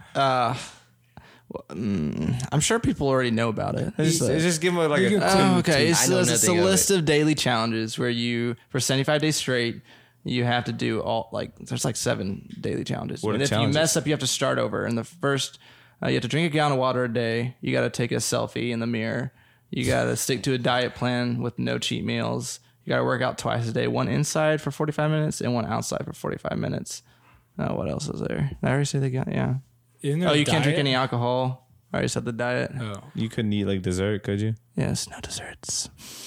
I'm sure people already know about it. Just give them like okay. It's a list of daily challenges where you, for 75 days straight, you have to do there's like 7 daily challenges. And if you mess up, you have to start over. And the first, you have to drink a gallon of water a day. You got to take a selfie in the mirror. You got to stick to a diet plan with no cheat meals. You got to work out twice a day, one inside for 45 minutes and one outside for 45 minutes. What else is there? Did I already say they got, yeah. You can't drink any alcohol. I already said the diet. Oh. You couldn't eat like dessert, could you? Yes, no desserts.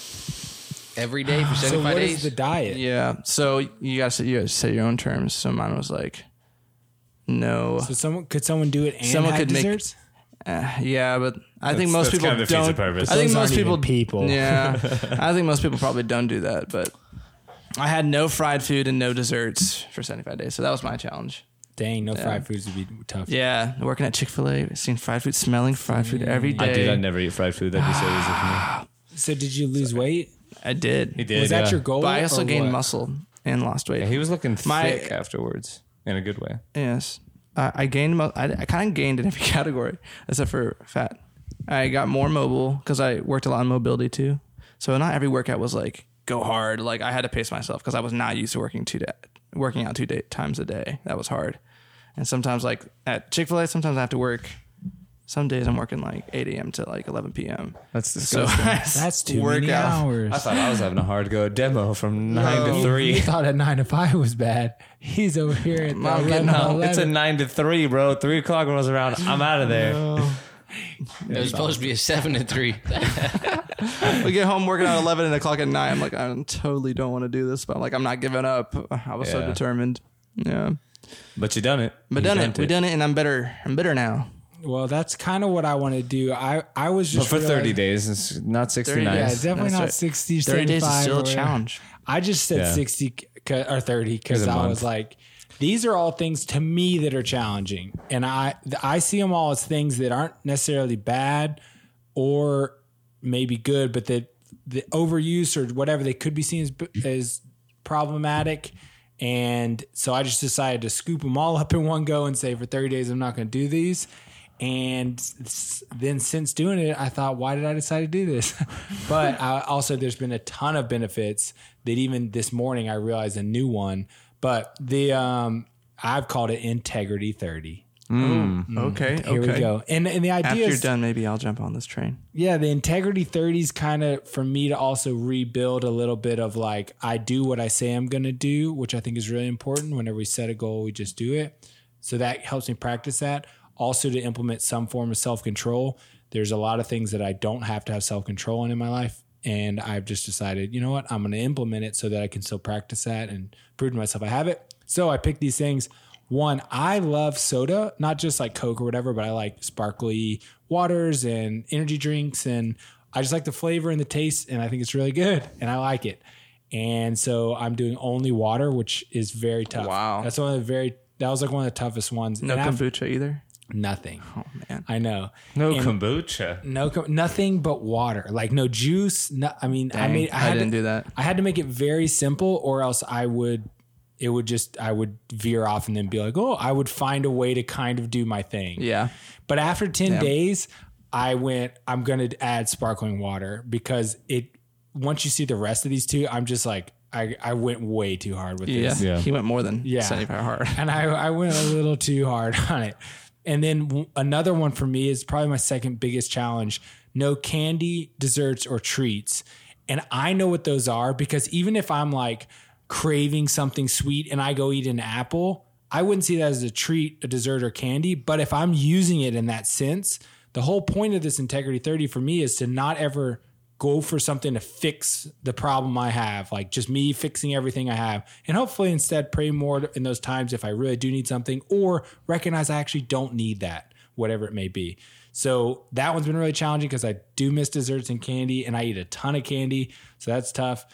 Every day for 75 so what days? is the diet? Yeah. So you got to set your own terms. So mine was like, no. So could someone do it and have desserts? Yeah, but I think most people kind of don't. Purpose. I think most people. Yeah. I think most people probably don't do that. But I had no fried food and no desserts for 75 days. So that was my challenge. Dang, no fried foods would be tough. Yeah, working at Chick-fil-A, seeing fried food, smelling fried food every day. I never eat fried food. That'd be so easy for me. So did you lose weight? I did. He did. Was that your goal? But I also gained muscle and lost weight. Yeah, he was looking thick afterwards in a good way. Yes. I gained, I kind of gained in every category except for fat. I got more mobile because I worked a lot on mobility too. So not every workout was like, go hard. Like I had to pace myself because I was not used to working out 2 times a day. That was hard. And sometimes like at Chick-fil-A, sometimes I have to work. Some days I'm working like 8 a.m. to like 11 p.m. That's disgusting. So that's too many hours. I thought I was having a hard go demo from 9 to 3. You thought a 9 to 5 was bad. He's over here at it's a 9 to 3, bro. 3 o'clock rolls around. I'm out of there. It was supposed to be a 7 to 3. We get home working at 11 o'clock at night. I'm like, I totally don't want to do this, but I'm like, I'm not giving up. I was so determined. Yeah. But you done it. We done it, and I'm better. I'm better now. Well, that's kind of what I want to do. I was just for 30 days, it's not 69. Yeah, definitely not 60, 30 days is still a whatever. challenge. I just said 60 or 30 because I was like, these are all things to me that are challenging. And I see them all as things that aren't necessarily bad or maybe good, but that the overuse or whatever, they could be seen as problematic. And so I just decided to scoop them all up in one go and say, for 30 days, I'm not going to do these. And then since doing it, I thought, why did I decide to do this? But also there's been a ton of benefits that even this morning I realized a new one. But I've called it Integrity 30. Okay. Here we go. And the idea after is, you're done, maybe I'll jump on this train. Yeah, the Integrity 30 is kind of for me to also rebuild a little bit of like, I do what I say I'm going to do, which I think is really important. Whenever we set a goal, we just do it. So that helps me practice that. Also to implement some form of self-control. There's a lot of things that I don't have to have self-control in my life. And I've just decided, you know what? I'm going to implement it so that I can still practice that and prove to myself I have it. So I picked these things. one, I love soda, not just like Coke or whatever, but I like sparkly waters and energy drinks. And I just like the flavor and the taste. And I think it's really good and I like it. And so I'm doing only water, which is very tough. Wow. That was like one of the toughest ones. No kombucha either? Nothing. Oh, man. I know. No kombucha. Nothing but water. Like no juice. I didn't do that. I had to make it very simple or else I would veer off and then be like, oh, I would find a way to kind of do my thing. Yeah. But after 10 days, I'm going to add sparkling water because once you see the rest of these two, I'm just like, I went way too hard with this. Yeah. He went more than 75 hard. And I went a little too hard on it. And then another one for me is probably my second biggest challenge. No candy, desserts, or treats. And I know what those are because even if I'm like craving something sweet and I go eat an apple, I wouldn't see that as a treat, a dessert, or candy. But if I'm using it in that sense, the whole point of this Integrity 30 for me is to not ever go for something to fix the problem I have, like just me fixing everything I have. And hopefully instead pray more in those times if I really do need something or recognize I actually don't need that, whatever it may be. So that one's been really challenging because I do miss desserts and candy and I eat a ton of candy. So that's tough.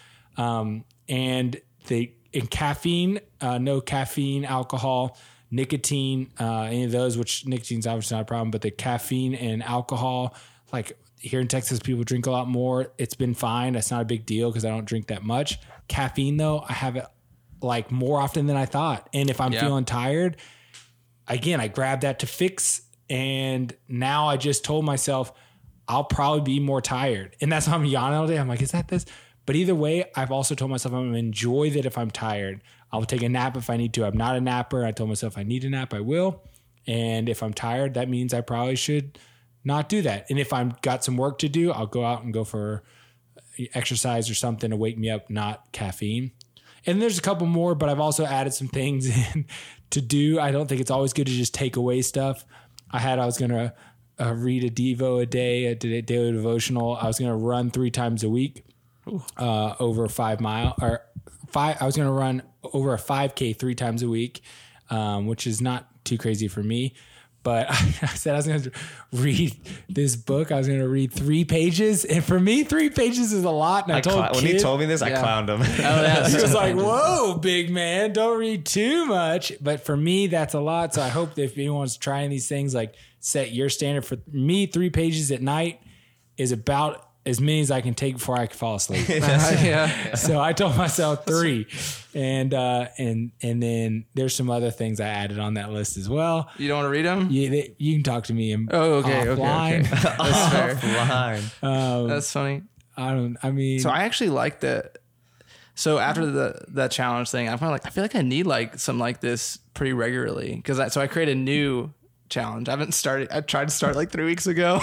And caffeine, no caffeine, alcohol, nicotine, any of those, which nicotine's obviously not a problem, but the caffeine and alcohol, like here in Texas, people drink a lot more. It's been fine. That's not a big deal because I don't drink that much. Caffeine, though, I have it like more often than I thought. And if I'm feeling tired, again, I grab that to fix. And now I just told myself I'll probably be more tired. And that's why I'm yawning all day. I'm like, is that this? But either way, I've also told myself I'm going to enjoy that if I'm tired. I'll take a nap if I need to. I'm not a napper. I told myself if I need a nap, I will. And if I'm tired, that means I probably should not do that. And if I've got some work to do, I'll go out and go for exercise or something to wake me up, not caffeine. And there's a couple more, but I've also added some things in to do. I don't think it's always good to just take away stuff. I was going to read a Devo a day, a daily devotional. I was going to run 3 times a week, over 5 mile or 5. I was going to run over a 5K 3 times a week, which is not too crazy for me. But I said I was going to read this book. I was going to read 3 pages. And for me, 3 pages is a lot. And when he told me this, I clowned him. He was like, whoa, big man, don't read too much. But for me, that's a lot. So I hope that if anyone's trying these things, like set your standard. For me, 3 pages at night is about as many as I can take before I can fall asleep. So I told myself 3. And then there's some other things I added on that list as well. You don't want to read them? You can talk to me. Okay. That's fair. Offline. That's funny. So I actually like that. So after that challenge thing, I feel like I need like something like this pretty regularly so I create a new challenge. I tried to start like 3 weeks ago.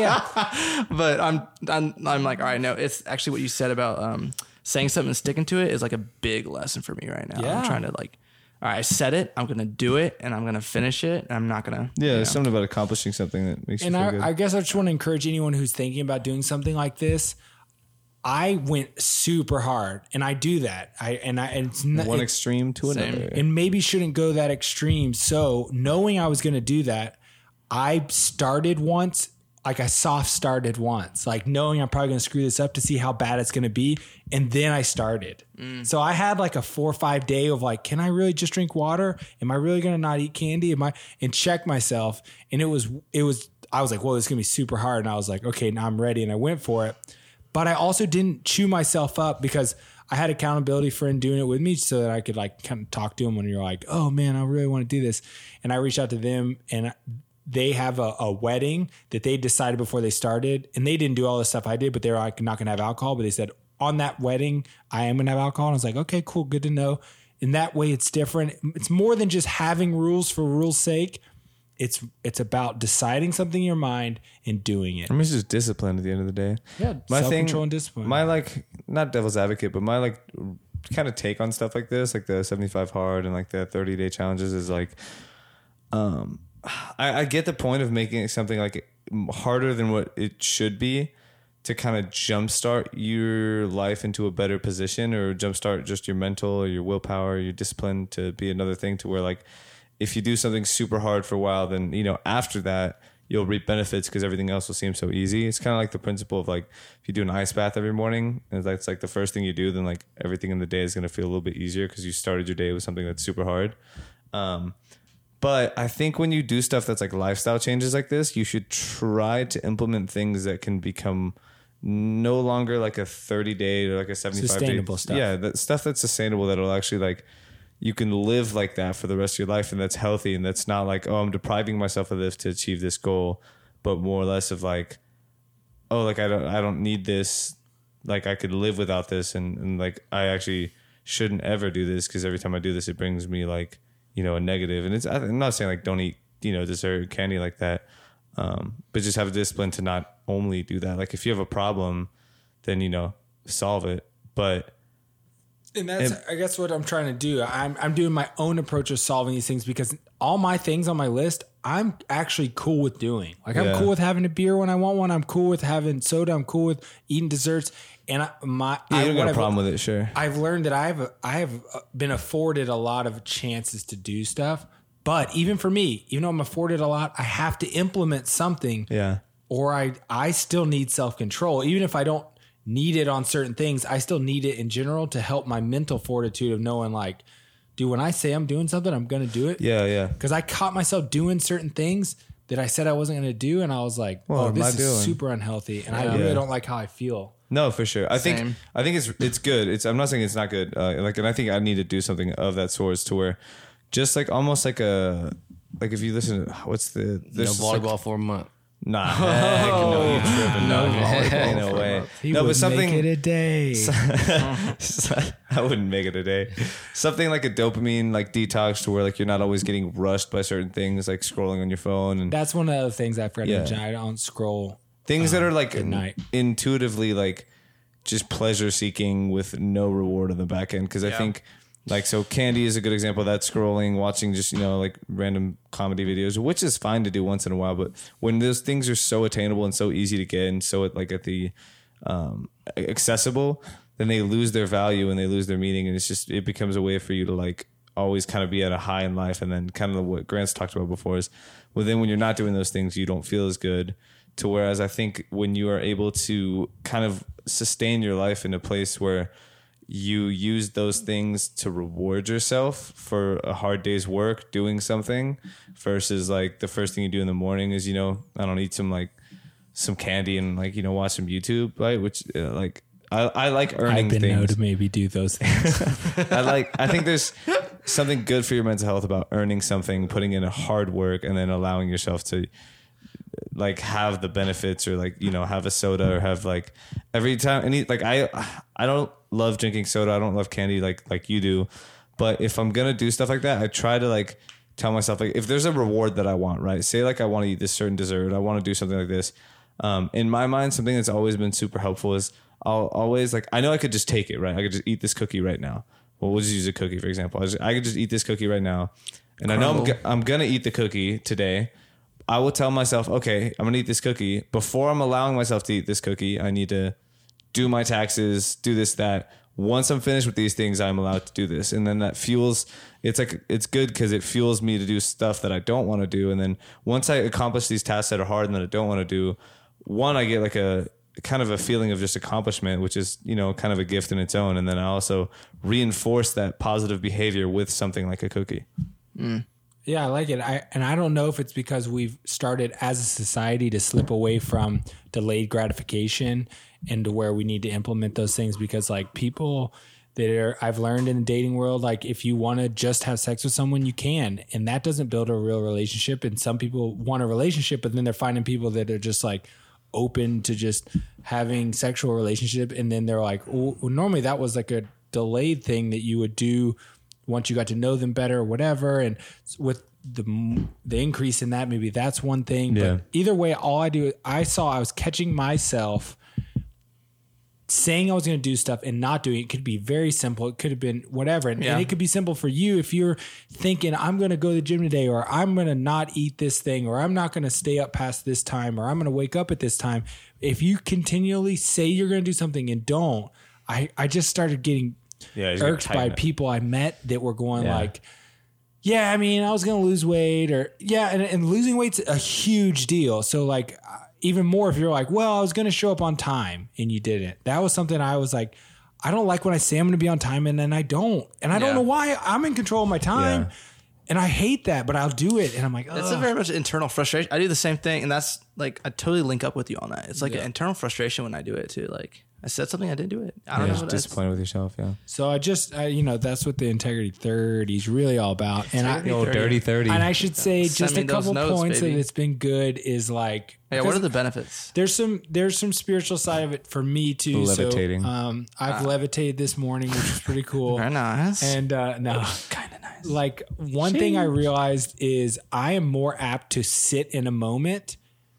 But I'm like, all right, no, it's actually what you said about saying something and sticking to it is like a big lesson for me right now. I'm trying to like, all right, I said it, I'm gonna do it, and I'm gonna finish it, and I'm not gonna there's something about accomplishing something that makes you feel good. I guess I just want to encourage anyone who's thinking about doing something like this. I went super hard, and I do that. It's one extreme to another, and maybe shouldn't go that extreme. So knowing I was going to do that, I started once, like I soft started once, like knowing I'm probably going to screw this up to see how bad it's going to be, and then I started. So I had like a 4 or 5 day of like, can I really just drink water? Am I really going to not eat candy? And check myself, and it was. I was like, whoa, this is going to be super hard, and I was like, okay, now I'm ready, and I went for it. But I also didn't chew myself up because I had an accountability friend doing it with me so that I could like kind of talk to him when you're like, oh man, I really want to do this. And I reached out to them, and they have a wedding that they decided before they started, and they didn't do all the stuff I did, but they were like not going to have alcohol. But they said on that wedding, I am going to have alcohol. And I was like, okay, cool. Good to know. In that way, it's different. It's more than just having rules for rules' sake. It's about deciding something in your mind and doing it. I mean, it's just discipline at the end of the day. Yeah, self-control and discipline. My like, not devil's advocate, but my like kind of take on stuff like this, like the 75 hard and like the 30-day challenges is like, I get the point of making something like harder than what it should be to kind of jumpstart your life into a better position, or jumpstart just your mental or your willpower, your discipline to be another thing to where like, if you do something super hard for a while, then, you know, after that, you'll reap benefits because everything else will seem so easy. It's kind of like the principle of like, if you do an ice bath every morning and that's like the first thing you do, then like everything in the day is going to feel a little bit easier because you started your day with something that's super hard. But I think when you do stuff that's like lifestyle changes like this, you should try to implement things that can become no longer like a 30-day or like a 75-day sustainable stuff. Yeah, that stuff that's sustainable that'll actually like you can live like that for the rest of your life, and that's healthy, and that's not like, oh, I'm depriving myself of this to achieve this goal, but more or less of like, oh, like I don't need this, like I could live without this, and like I actually shouldn't ever do this because every time I do this, it brings me like, you know, a negative. And I'm not saying like don't eat, you know, dessert or candy like that, but just have a discipline to not only do that. Like if you have a problem, then, you know, solve it. But and that's, I guess, what I'm trying to do. I'm doing my own approach of solving these things because all my things on my list, I'm actually cool with doing. Like I'm cool with having a beer when I want one. I'm cool with having soda. I'm cool with eating desserts. And you don't got a problem with it, sure. I've learned that I have been afforded a lot of chances to do stuff. But even for me, even though I'm afforded a lot, I have to implement something. Yeah. Or I still need self-control. Even if I don't need it on certain things, I still need it in general to help my mental fortitude of knowing like, dude, when I say I'm doing something, I'm going to do it. Yeah, yeah. Because I caught myself doing certain things that I said I wasn't going to do. And I was like, oh, this is super unhealthy. And I really don't like how I feel. No, for sure. I think it's good. I'm not saying it's not good. And I think I need to do something of that sort to where just like almost like if you listen to what's the volleyball like, for a month. Nah, heck no, you tripping? No way. No, but something. Make it a day. I wouldn't make it a day. Something like a dopamine like detox to where like you're not always getting rushed by certain things like scrolling on your phone. And that's one of the things I've read. I don't scroll. Things that are like intuitively like just pleasure seeking with no reward on the back end. Because I think like, so candy is a good example of that. Scrolling, watching just, you know, like random comedy videos, which is fine to do once in a while. But when those things are so attainable and so easy to get and so like at the accessible, then they lose their value and they lose their meaning. And it becomes a way for you to like always kind of be at a high in life. And then kind of what Grant's talked about before is, well, then when you're not doing those things, you don't feel as good. To whereas I think when you are able to kind of sustain your life in a place where you use those things to reward yourself for a hard day's work doing something versus like the first thing you do in the morning is, you know, I don't eat some candy and like, you know, watch some YouTube, right? Which like I like earning I've been things. known to maybe do those things. I think there's something good for your mental health about earning something, putting in a hard work and then allowing yourself to like have the benefits or like, you know, have a soda or have like every time like I don't love drinking soda. I don't love candy like you do. But if I'm going to do stuff like that, I try to like tell myself like if there's a reward that I want, right? Say like I want to eat this certain dessert. I want to do something like this. In my mind, something that's always been super helpful is I'll always like, I know I could just take it, right? I could just eat this cookie right now. Well, we'll just use a cookie, for example. I could just eat this cookie right now. And Crumble. I know I'm going to eat the cookie today. I will tell myself, okay, I'm going to eat this cookie. Before I'm allowing myself to eat this cookie, I need to do my taxes, do this, that. Once I'm finished with these things, I'm allowed to do this. And then that fuels, it's good because it fuels me to do stuff that I don't want to do. And then once I accomplish these tasks that are hard and that I don't want to do, one, I get like a kind of a feeling of just accomplishment, which is, you know, kind of a gift in its own. And then I also reinforce that positive behavior with something like a cookie. Mm. Yeah, I like it. I don't know if it's because we've started as a society to slip away from delayed gratification into where we need to implement those things because like people I've learned in the dating world, like if you want to just have sex with someone, you can, and that doesn't build a real relationship. And some people want a relationship, but then they're finding people that are just like open to just having sexual relationship. And then they're like, well, normally that was like a delayed thing that you would do once you got to know them better or whatever. And with the increase in that, maybe that's one thing. Yeah. But either way, all I do, I was catching myself saying I was going to do stuff and not doing it. It could be very simple. It could have been whatever. And it could be simple for you if you're thinking, I'm going to go to the gym today, or I'm going to not eat this thing, or I'm not going to stay up past this time, or I'm going to wake up at this time. If you continually say you're going to do something and don't, I just started getting irked by people I met that were going like, yeah, I mean, I was going to lose weight and losing weight's a huge deal. So like even more if you're like, well, I was going to show up on time and you didn't. That was something I was like, I don't like when I say I'm going to be on time and then I don't. And I don't know why. I'm in control of my time. Yeah. And I hate that, but I'll do it. And I'm like, ugh. It's a very much internal frustration. I do the same thing. And that's like, I totally link up with you on that. It's like an internal frustration when I do it too. Like I said something, I didn't do it. I don't know. Disappointed with yourself. Yeah. So that's what the Integrity 30 is really all about. And Dirty 30. And I should say just a couple points that it's been good is like, yeah. What are the benefits? There's some spiritual side of it for me too. Levitating. So, I've levitated this morning, which is pretty cool. Very nice. And no, kind of nice. Like one thing I realized is I am more apt to sit in a moment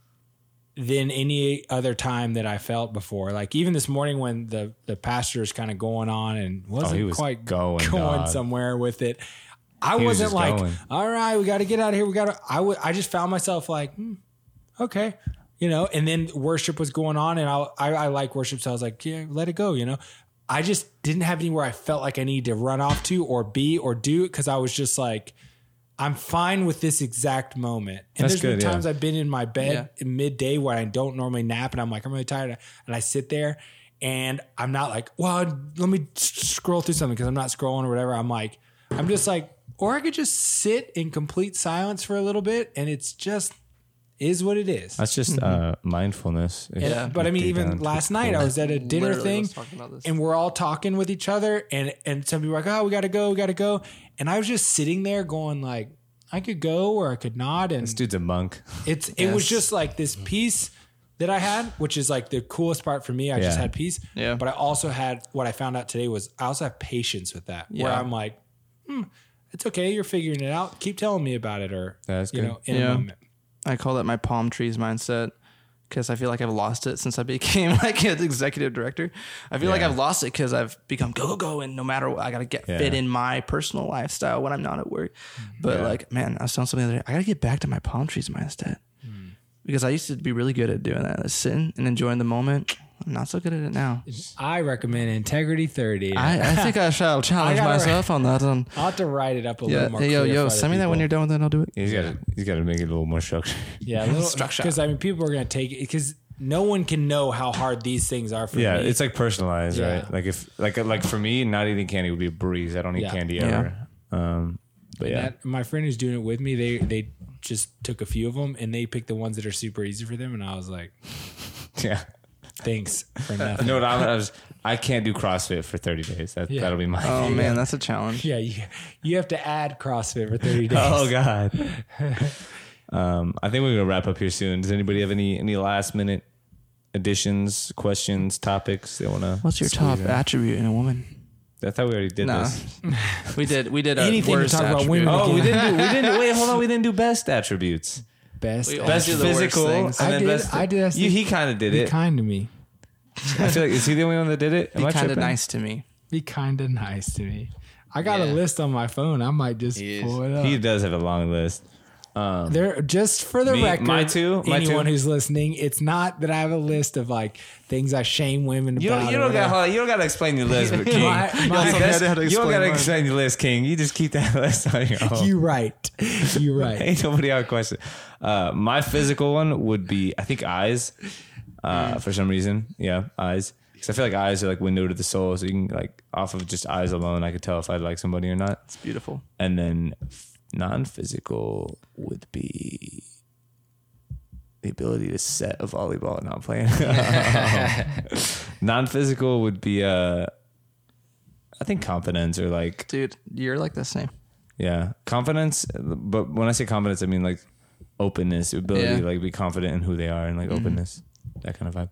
than any other time that I felt before. Like even this morning when the pastor is kind of going on and wasn't quite going somewhere with it. I wasn't like, all right, we got to get out of here. I just found myself like, okay, and then worship was going on and I like worship. So I was like, yeah, let it go. I just didn't have anywhere I felt like I needed to run off to or be or do it. Cause I was just like, I'm fine with this exact moment. And there's been times I've been in my bed in midday where I don't normally nap and I'm like, I'm really tired. And I sit there and I'm not like, well, let me scroll through something because I'm not scrolling or whatever. I'm just like, or I could just sit in complete silence for a little bit and it's just is what it is. That's just mindfulness. Yeah. But I mean, even last night I was at a dinner thing and we're all talking with each other and some people are like, oh, we got to go. And I was just sitting there going like, I could go or I could not. And this dude's a monk. It was just like this peace that I had, which is like the coolest part for me. I just had peace. Yeah. But I also had, what I found out today was I also have patience with that where I'm like, it's okay. You're figuring it out. Keep telling me about it or, in a moment. I call that my palm trees mindset because I feel like I've lost it since I became like an executive director. I feel like I've lost it because I've become go, and no matter what, I got to get fit in my personal lifestyle when I'm not at work. But like, man, I was telling somebody the other day, I got to get back to my palm trees mindset because I used to be really good at doing that, sitting and enjoying the moment. I'm not so good at it now. I recommend Integrity 30. I think I shall challenge myself on that. I'll have to write it up a little more. Yo, send me that when you're done with it. I'll do it. He's got to make it a little more structured. Yeah, a little structure. Because I mean, people are going to take it because no one can know how hard these things are for me. Yeah, it's like personalized, right? Like if like for me, not eating candy would be a breeze. I don't eat candy ever. But my friend who's doing it with me, they just took a few of them and they picked the ones that are super easy for them, and I was like, yeah. Thanks for nothing. No, I can't do CrossFit for 30 days. That'll be my thing. Man, that's a challenge. Yeah, you have to add CrossFit for 30 days. Oh God. I think we're gonna wrap up here soon. Does anybody have any last minute additions, questions, topics they wanna? What's your top attribute in a woman? I thought we already did this. We did anything to talk about women. Oh, we didn't. Wait, hold on. We didn't do best attributes. Best physical. I did. He kind of did it. Be kind to me. I feel like, is he the only one that did it? Be kind of nice to me. Be kind of nice to me. I got a list on my phone. I might just pull it up. He does have a long list. There, just for the record, anyone who's listening, it's not that I have a list of like things I shame women about. You don't got to explain your list, King. You don't got to explain your list, King. You just keep that list on your own. You're right. Ain't nobody out of question. My physical one would be, I think, eyes. For some reason, eyes. Because I feel like eyes are like window to the soul, so you can like off of just eyes alone, I could tell if I like somebody or not. It's beautiful. And then non-physical would be the ability to set a volleyball. Not playing. Non-physical would be I think confidence or like. Dude, you're like the same. Yeah, confidence. But when I say confidence, I mean like openness, ability to like be confident in who they are and like openness, that kind of vibe.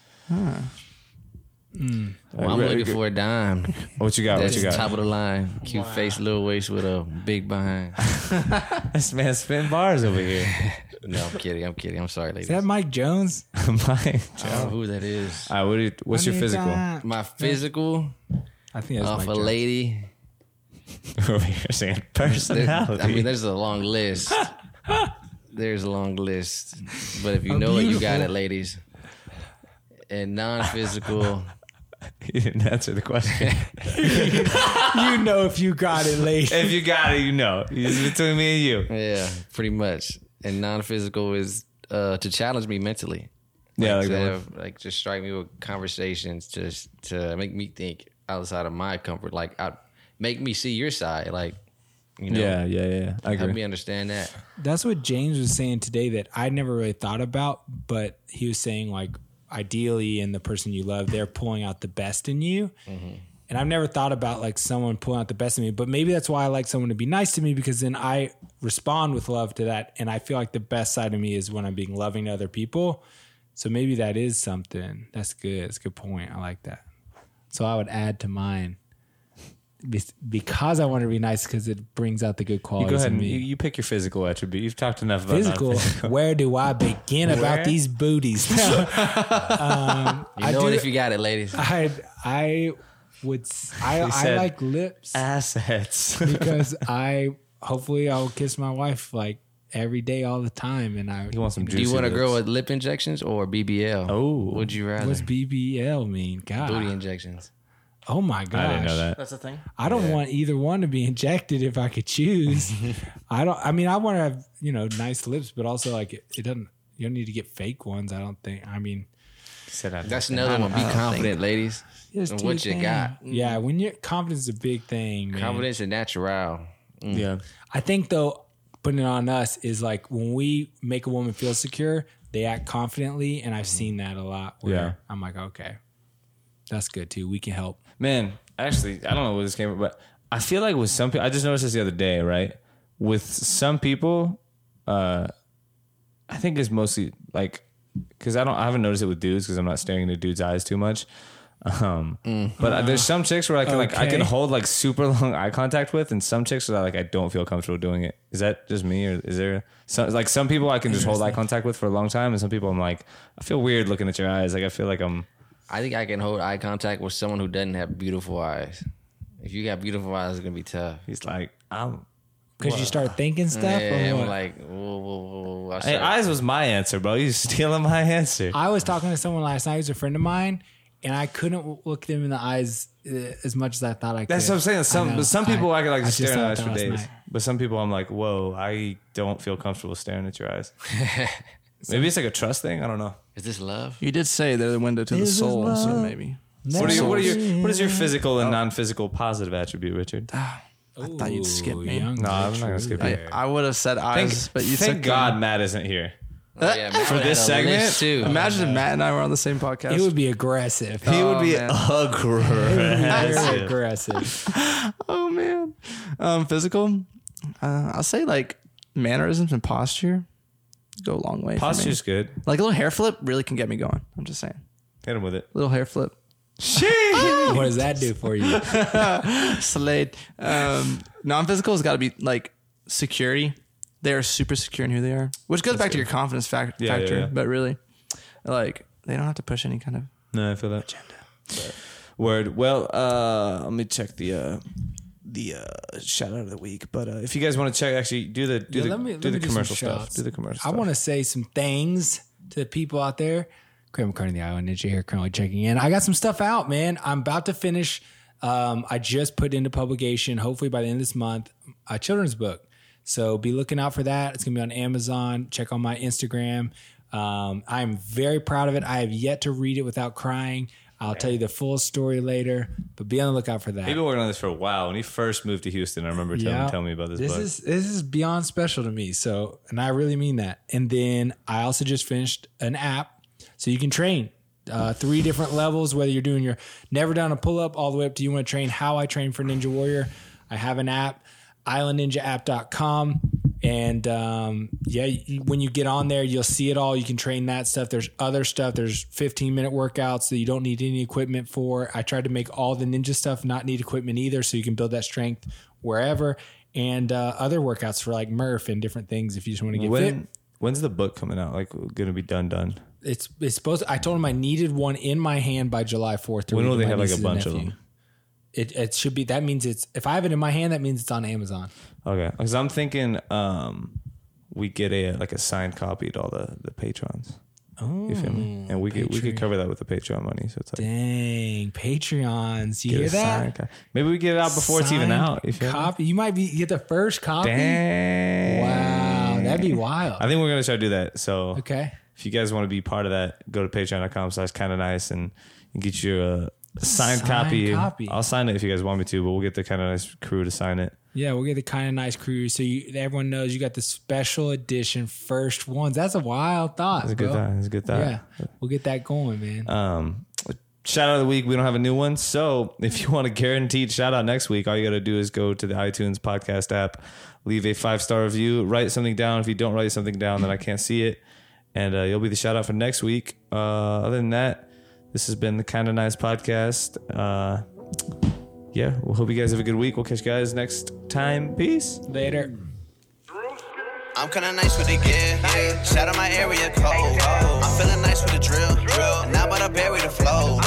Well, I'm looking for a dime. What you got? That's top of the line. Cute face, little waist with a big behind. This man spitting bars over here. No, I'm kidding. I'm sorry, ladies. Is that Mike Jones? Mike I don't know who that is. What's your physical? My physical? I think that's off a lady. Over here saying personality. I mean, there's a long list. There's a long list. But if you know it, you got it, ladies. And non-physical, You didn't answer the question. You know if you got it late. If you got it, you know. It's between me and you. Yeah, pretty much. And non-physical is to challenge me mentally. Like just strike me with conversations just to make me think outside of my comfort. Like make me see your side. Like, you know. Yeah. I agree. Help me understand that. That's what James was saying today that I never really thought about, but he was saying like ideally in the person you love, they're pulling out the best in you. Mm-hmm. And I've never thought about like someone pulling out the best in me, but maybe that's why I like someone to be nice to me, because then I respond with love to that. And I feel like the best side of me is when I'm being loving to other people. So maybe that is something. That's good. That's a good point. I like that. So I would add to mine because I want to be nice, because it brings out the good qualities. You go ahead in and me. you pick your physical attribute. You've talked enough about Physical. Where do I begin about these booties? You know it if you got it, ladies. I like lips assets because hopefully I'll kiss my wife like every day, all the time, and you want some. Do you want a girl with lip injections or BBL? Oh, would you rather? What's BBL mean? God, booty injections. Oh my gosh, I didn't know that. That's a thing. I don't want either one to be injected if I could choose. I want to have nice lips, but also like it doesn't. You don't need to get fake ones. I don't think. I mean, that's another one. Be confident, ladies. In what you got. Yeah, when you're confidence is a big thing. Man. Confidence and natural. Yeah, I think though, putting it on us is like when we make a woman feel secure, they act confidently, and I've seen that a lot. Where I'm like, okay, that's good too. We can help. Man, actually, I don't know where this came from, but I feel like with some people, I just noticed this the other day, right? With some people, I think it's mostly like, because I haven't noticed it with dudes because I'm not staring into dudes' eyes too much. But there's some chicks where I can hold like super long eye contact with, and some chicks that I don't feel comfortable doing it. Is that just me, or is there some people I can just hold eye contact with for a long time, and some people I'm like, I feel weird looking at your eyes. Like I feel like I think I can hold eye contact with someone who doesn't have beautiful eyes. If you got beautiful eyes, it's gonna be tough. He's like, because you start thinking stuff. Yeah, I'm like, whoa. Hey, eyes was my answer, bro. You stealing my answer. I was talking to someone last night who's a friend of mine, and I couldn't look them in the eyes as much as I thought I could. That's what I'm saying. Some people I can stare in the eyes for days. But some people I'm like, whoa, I don't feel comfortable staring at your eyes. Maybe it's like a trust thing. I don't know. Is this love? You did say they're the window to the soul, so maybe. What is your physical and non-physical positive attribute, Richard? I thought you'd skip me. No, I'm not gonna skip you. I would have said eyes, but you thank God Matt isn't here. Yeah, for this segment too. Imagine if Matt and I were on the same podcast. He would be aggressive. He would be aggressive. Oh man. Physical. I'll say like mannerisms and posture go a long way. Posture's good. Like a little hair flip really can get me going. I'm just saying. Hit him with it. Little hair flip. What does that do for you? Slade. Non-physical has got to be like security. They are super secure in who they are, which goes back to your confidence factor. Yeah. But really, like they don't have to push any kind of No, I feel that. agenda. Word. Well, let me check the shout out of the week. But if you guys want to check, actually do the commercial stuff. Do the commercial stuff. I want to say some things to the people out there. Craig McCartney, the Island Ninja here, currently checking in. I got some stuff out, man. I'm about to finish. I just put into publication, hopefully by the end of this month, a children's book. So be looking out for that. It's going to be on Amazon. Check on my Instagram. I'm very proud of it. I have yet to read it without crying. I'll tell you the full story later, but be on the lookout for that. He's been working on this for a while. When he first moved to Houston, I remember telling me about this book. This is beyond special to me. So, and I really mean that. And then I also just finished an app so you can train 3 different levels, whether you're doing your never done a pull-up all the way up to you want to train how I train for Ninja Warrior. I have an app, islandninjaapp.com. And when you get on there, you'll see it all. You can train that stuff. There's other stuff. There's 15-minute workouts that you don't need any equipment for. I tried to make all the ninja stuff not need equipment either, so you can build that strength wherever. And other workouts for like Murph and different things if you just want to get fit. When's the book coming out? Like, going to be done? It's supposed to, I told him I needed one in my hand by July 4th. When will they have like a bunch of them? It should be. That means if I have it in my hand, that means it's on Amazon. Okay, because I'm thinking we get a signed copy to all the patrons. You feel me? And we could cover that with the Patreon money. So it's like, dang, Patreons. You hear that? Maybe we get it out before it's even out. You feel copy. Me? You might get the first copy. Dang. Wow, that'd be wild. I think we're gonna try to do that. So okay, if you guys want to be part of that, go to patreon.com/kindofnice and get you a signed copy. I'll sign it if you guys want me to, but we'll get the Kind of Nice crew to sign it. Yeah, we'll get the Kind of Nice crew so everyone knows you got the special edition first ones. That's a wild thought. That's a good thought. That's a good thought. Yeah, we'll get that going, man. Shout out of the week. We don't have a new one. So if you want a guaranteed shout out next week, all you got to do is go to the iTunes podcast app, leave a 5-star review, write something down. If you don't write something down, then I can't see it. And you'll be the shout out for next week. Other than that, this has been the Kind of Nice podcast. Yeah, we'll hope you guys have a good week. We'll catch you guys next time. Peace. Later. I'm kinda nice with the gear. Shout out my area code. I'm feeling nice with the drill. And now, but I bury the flow.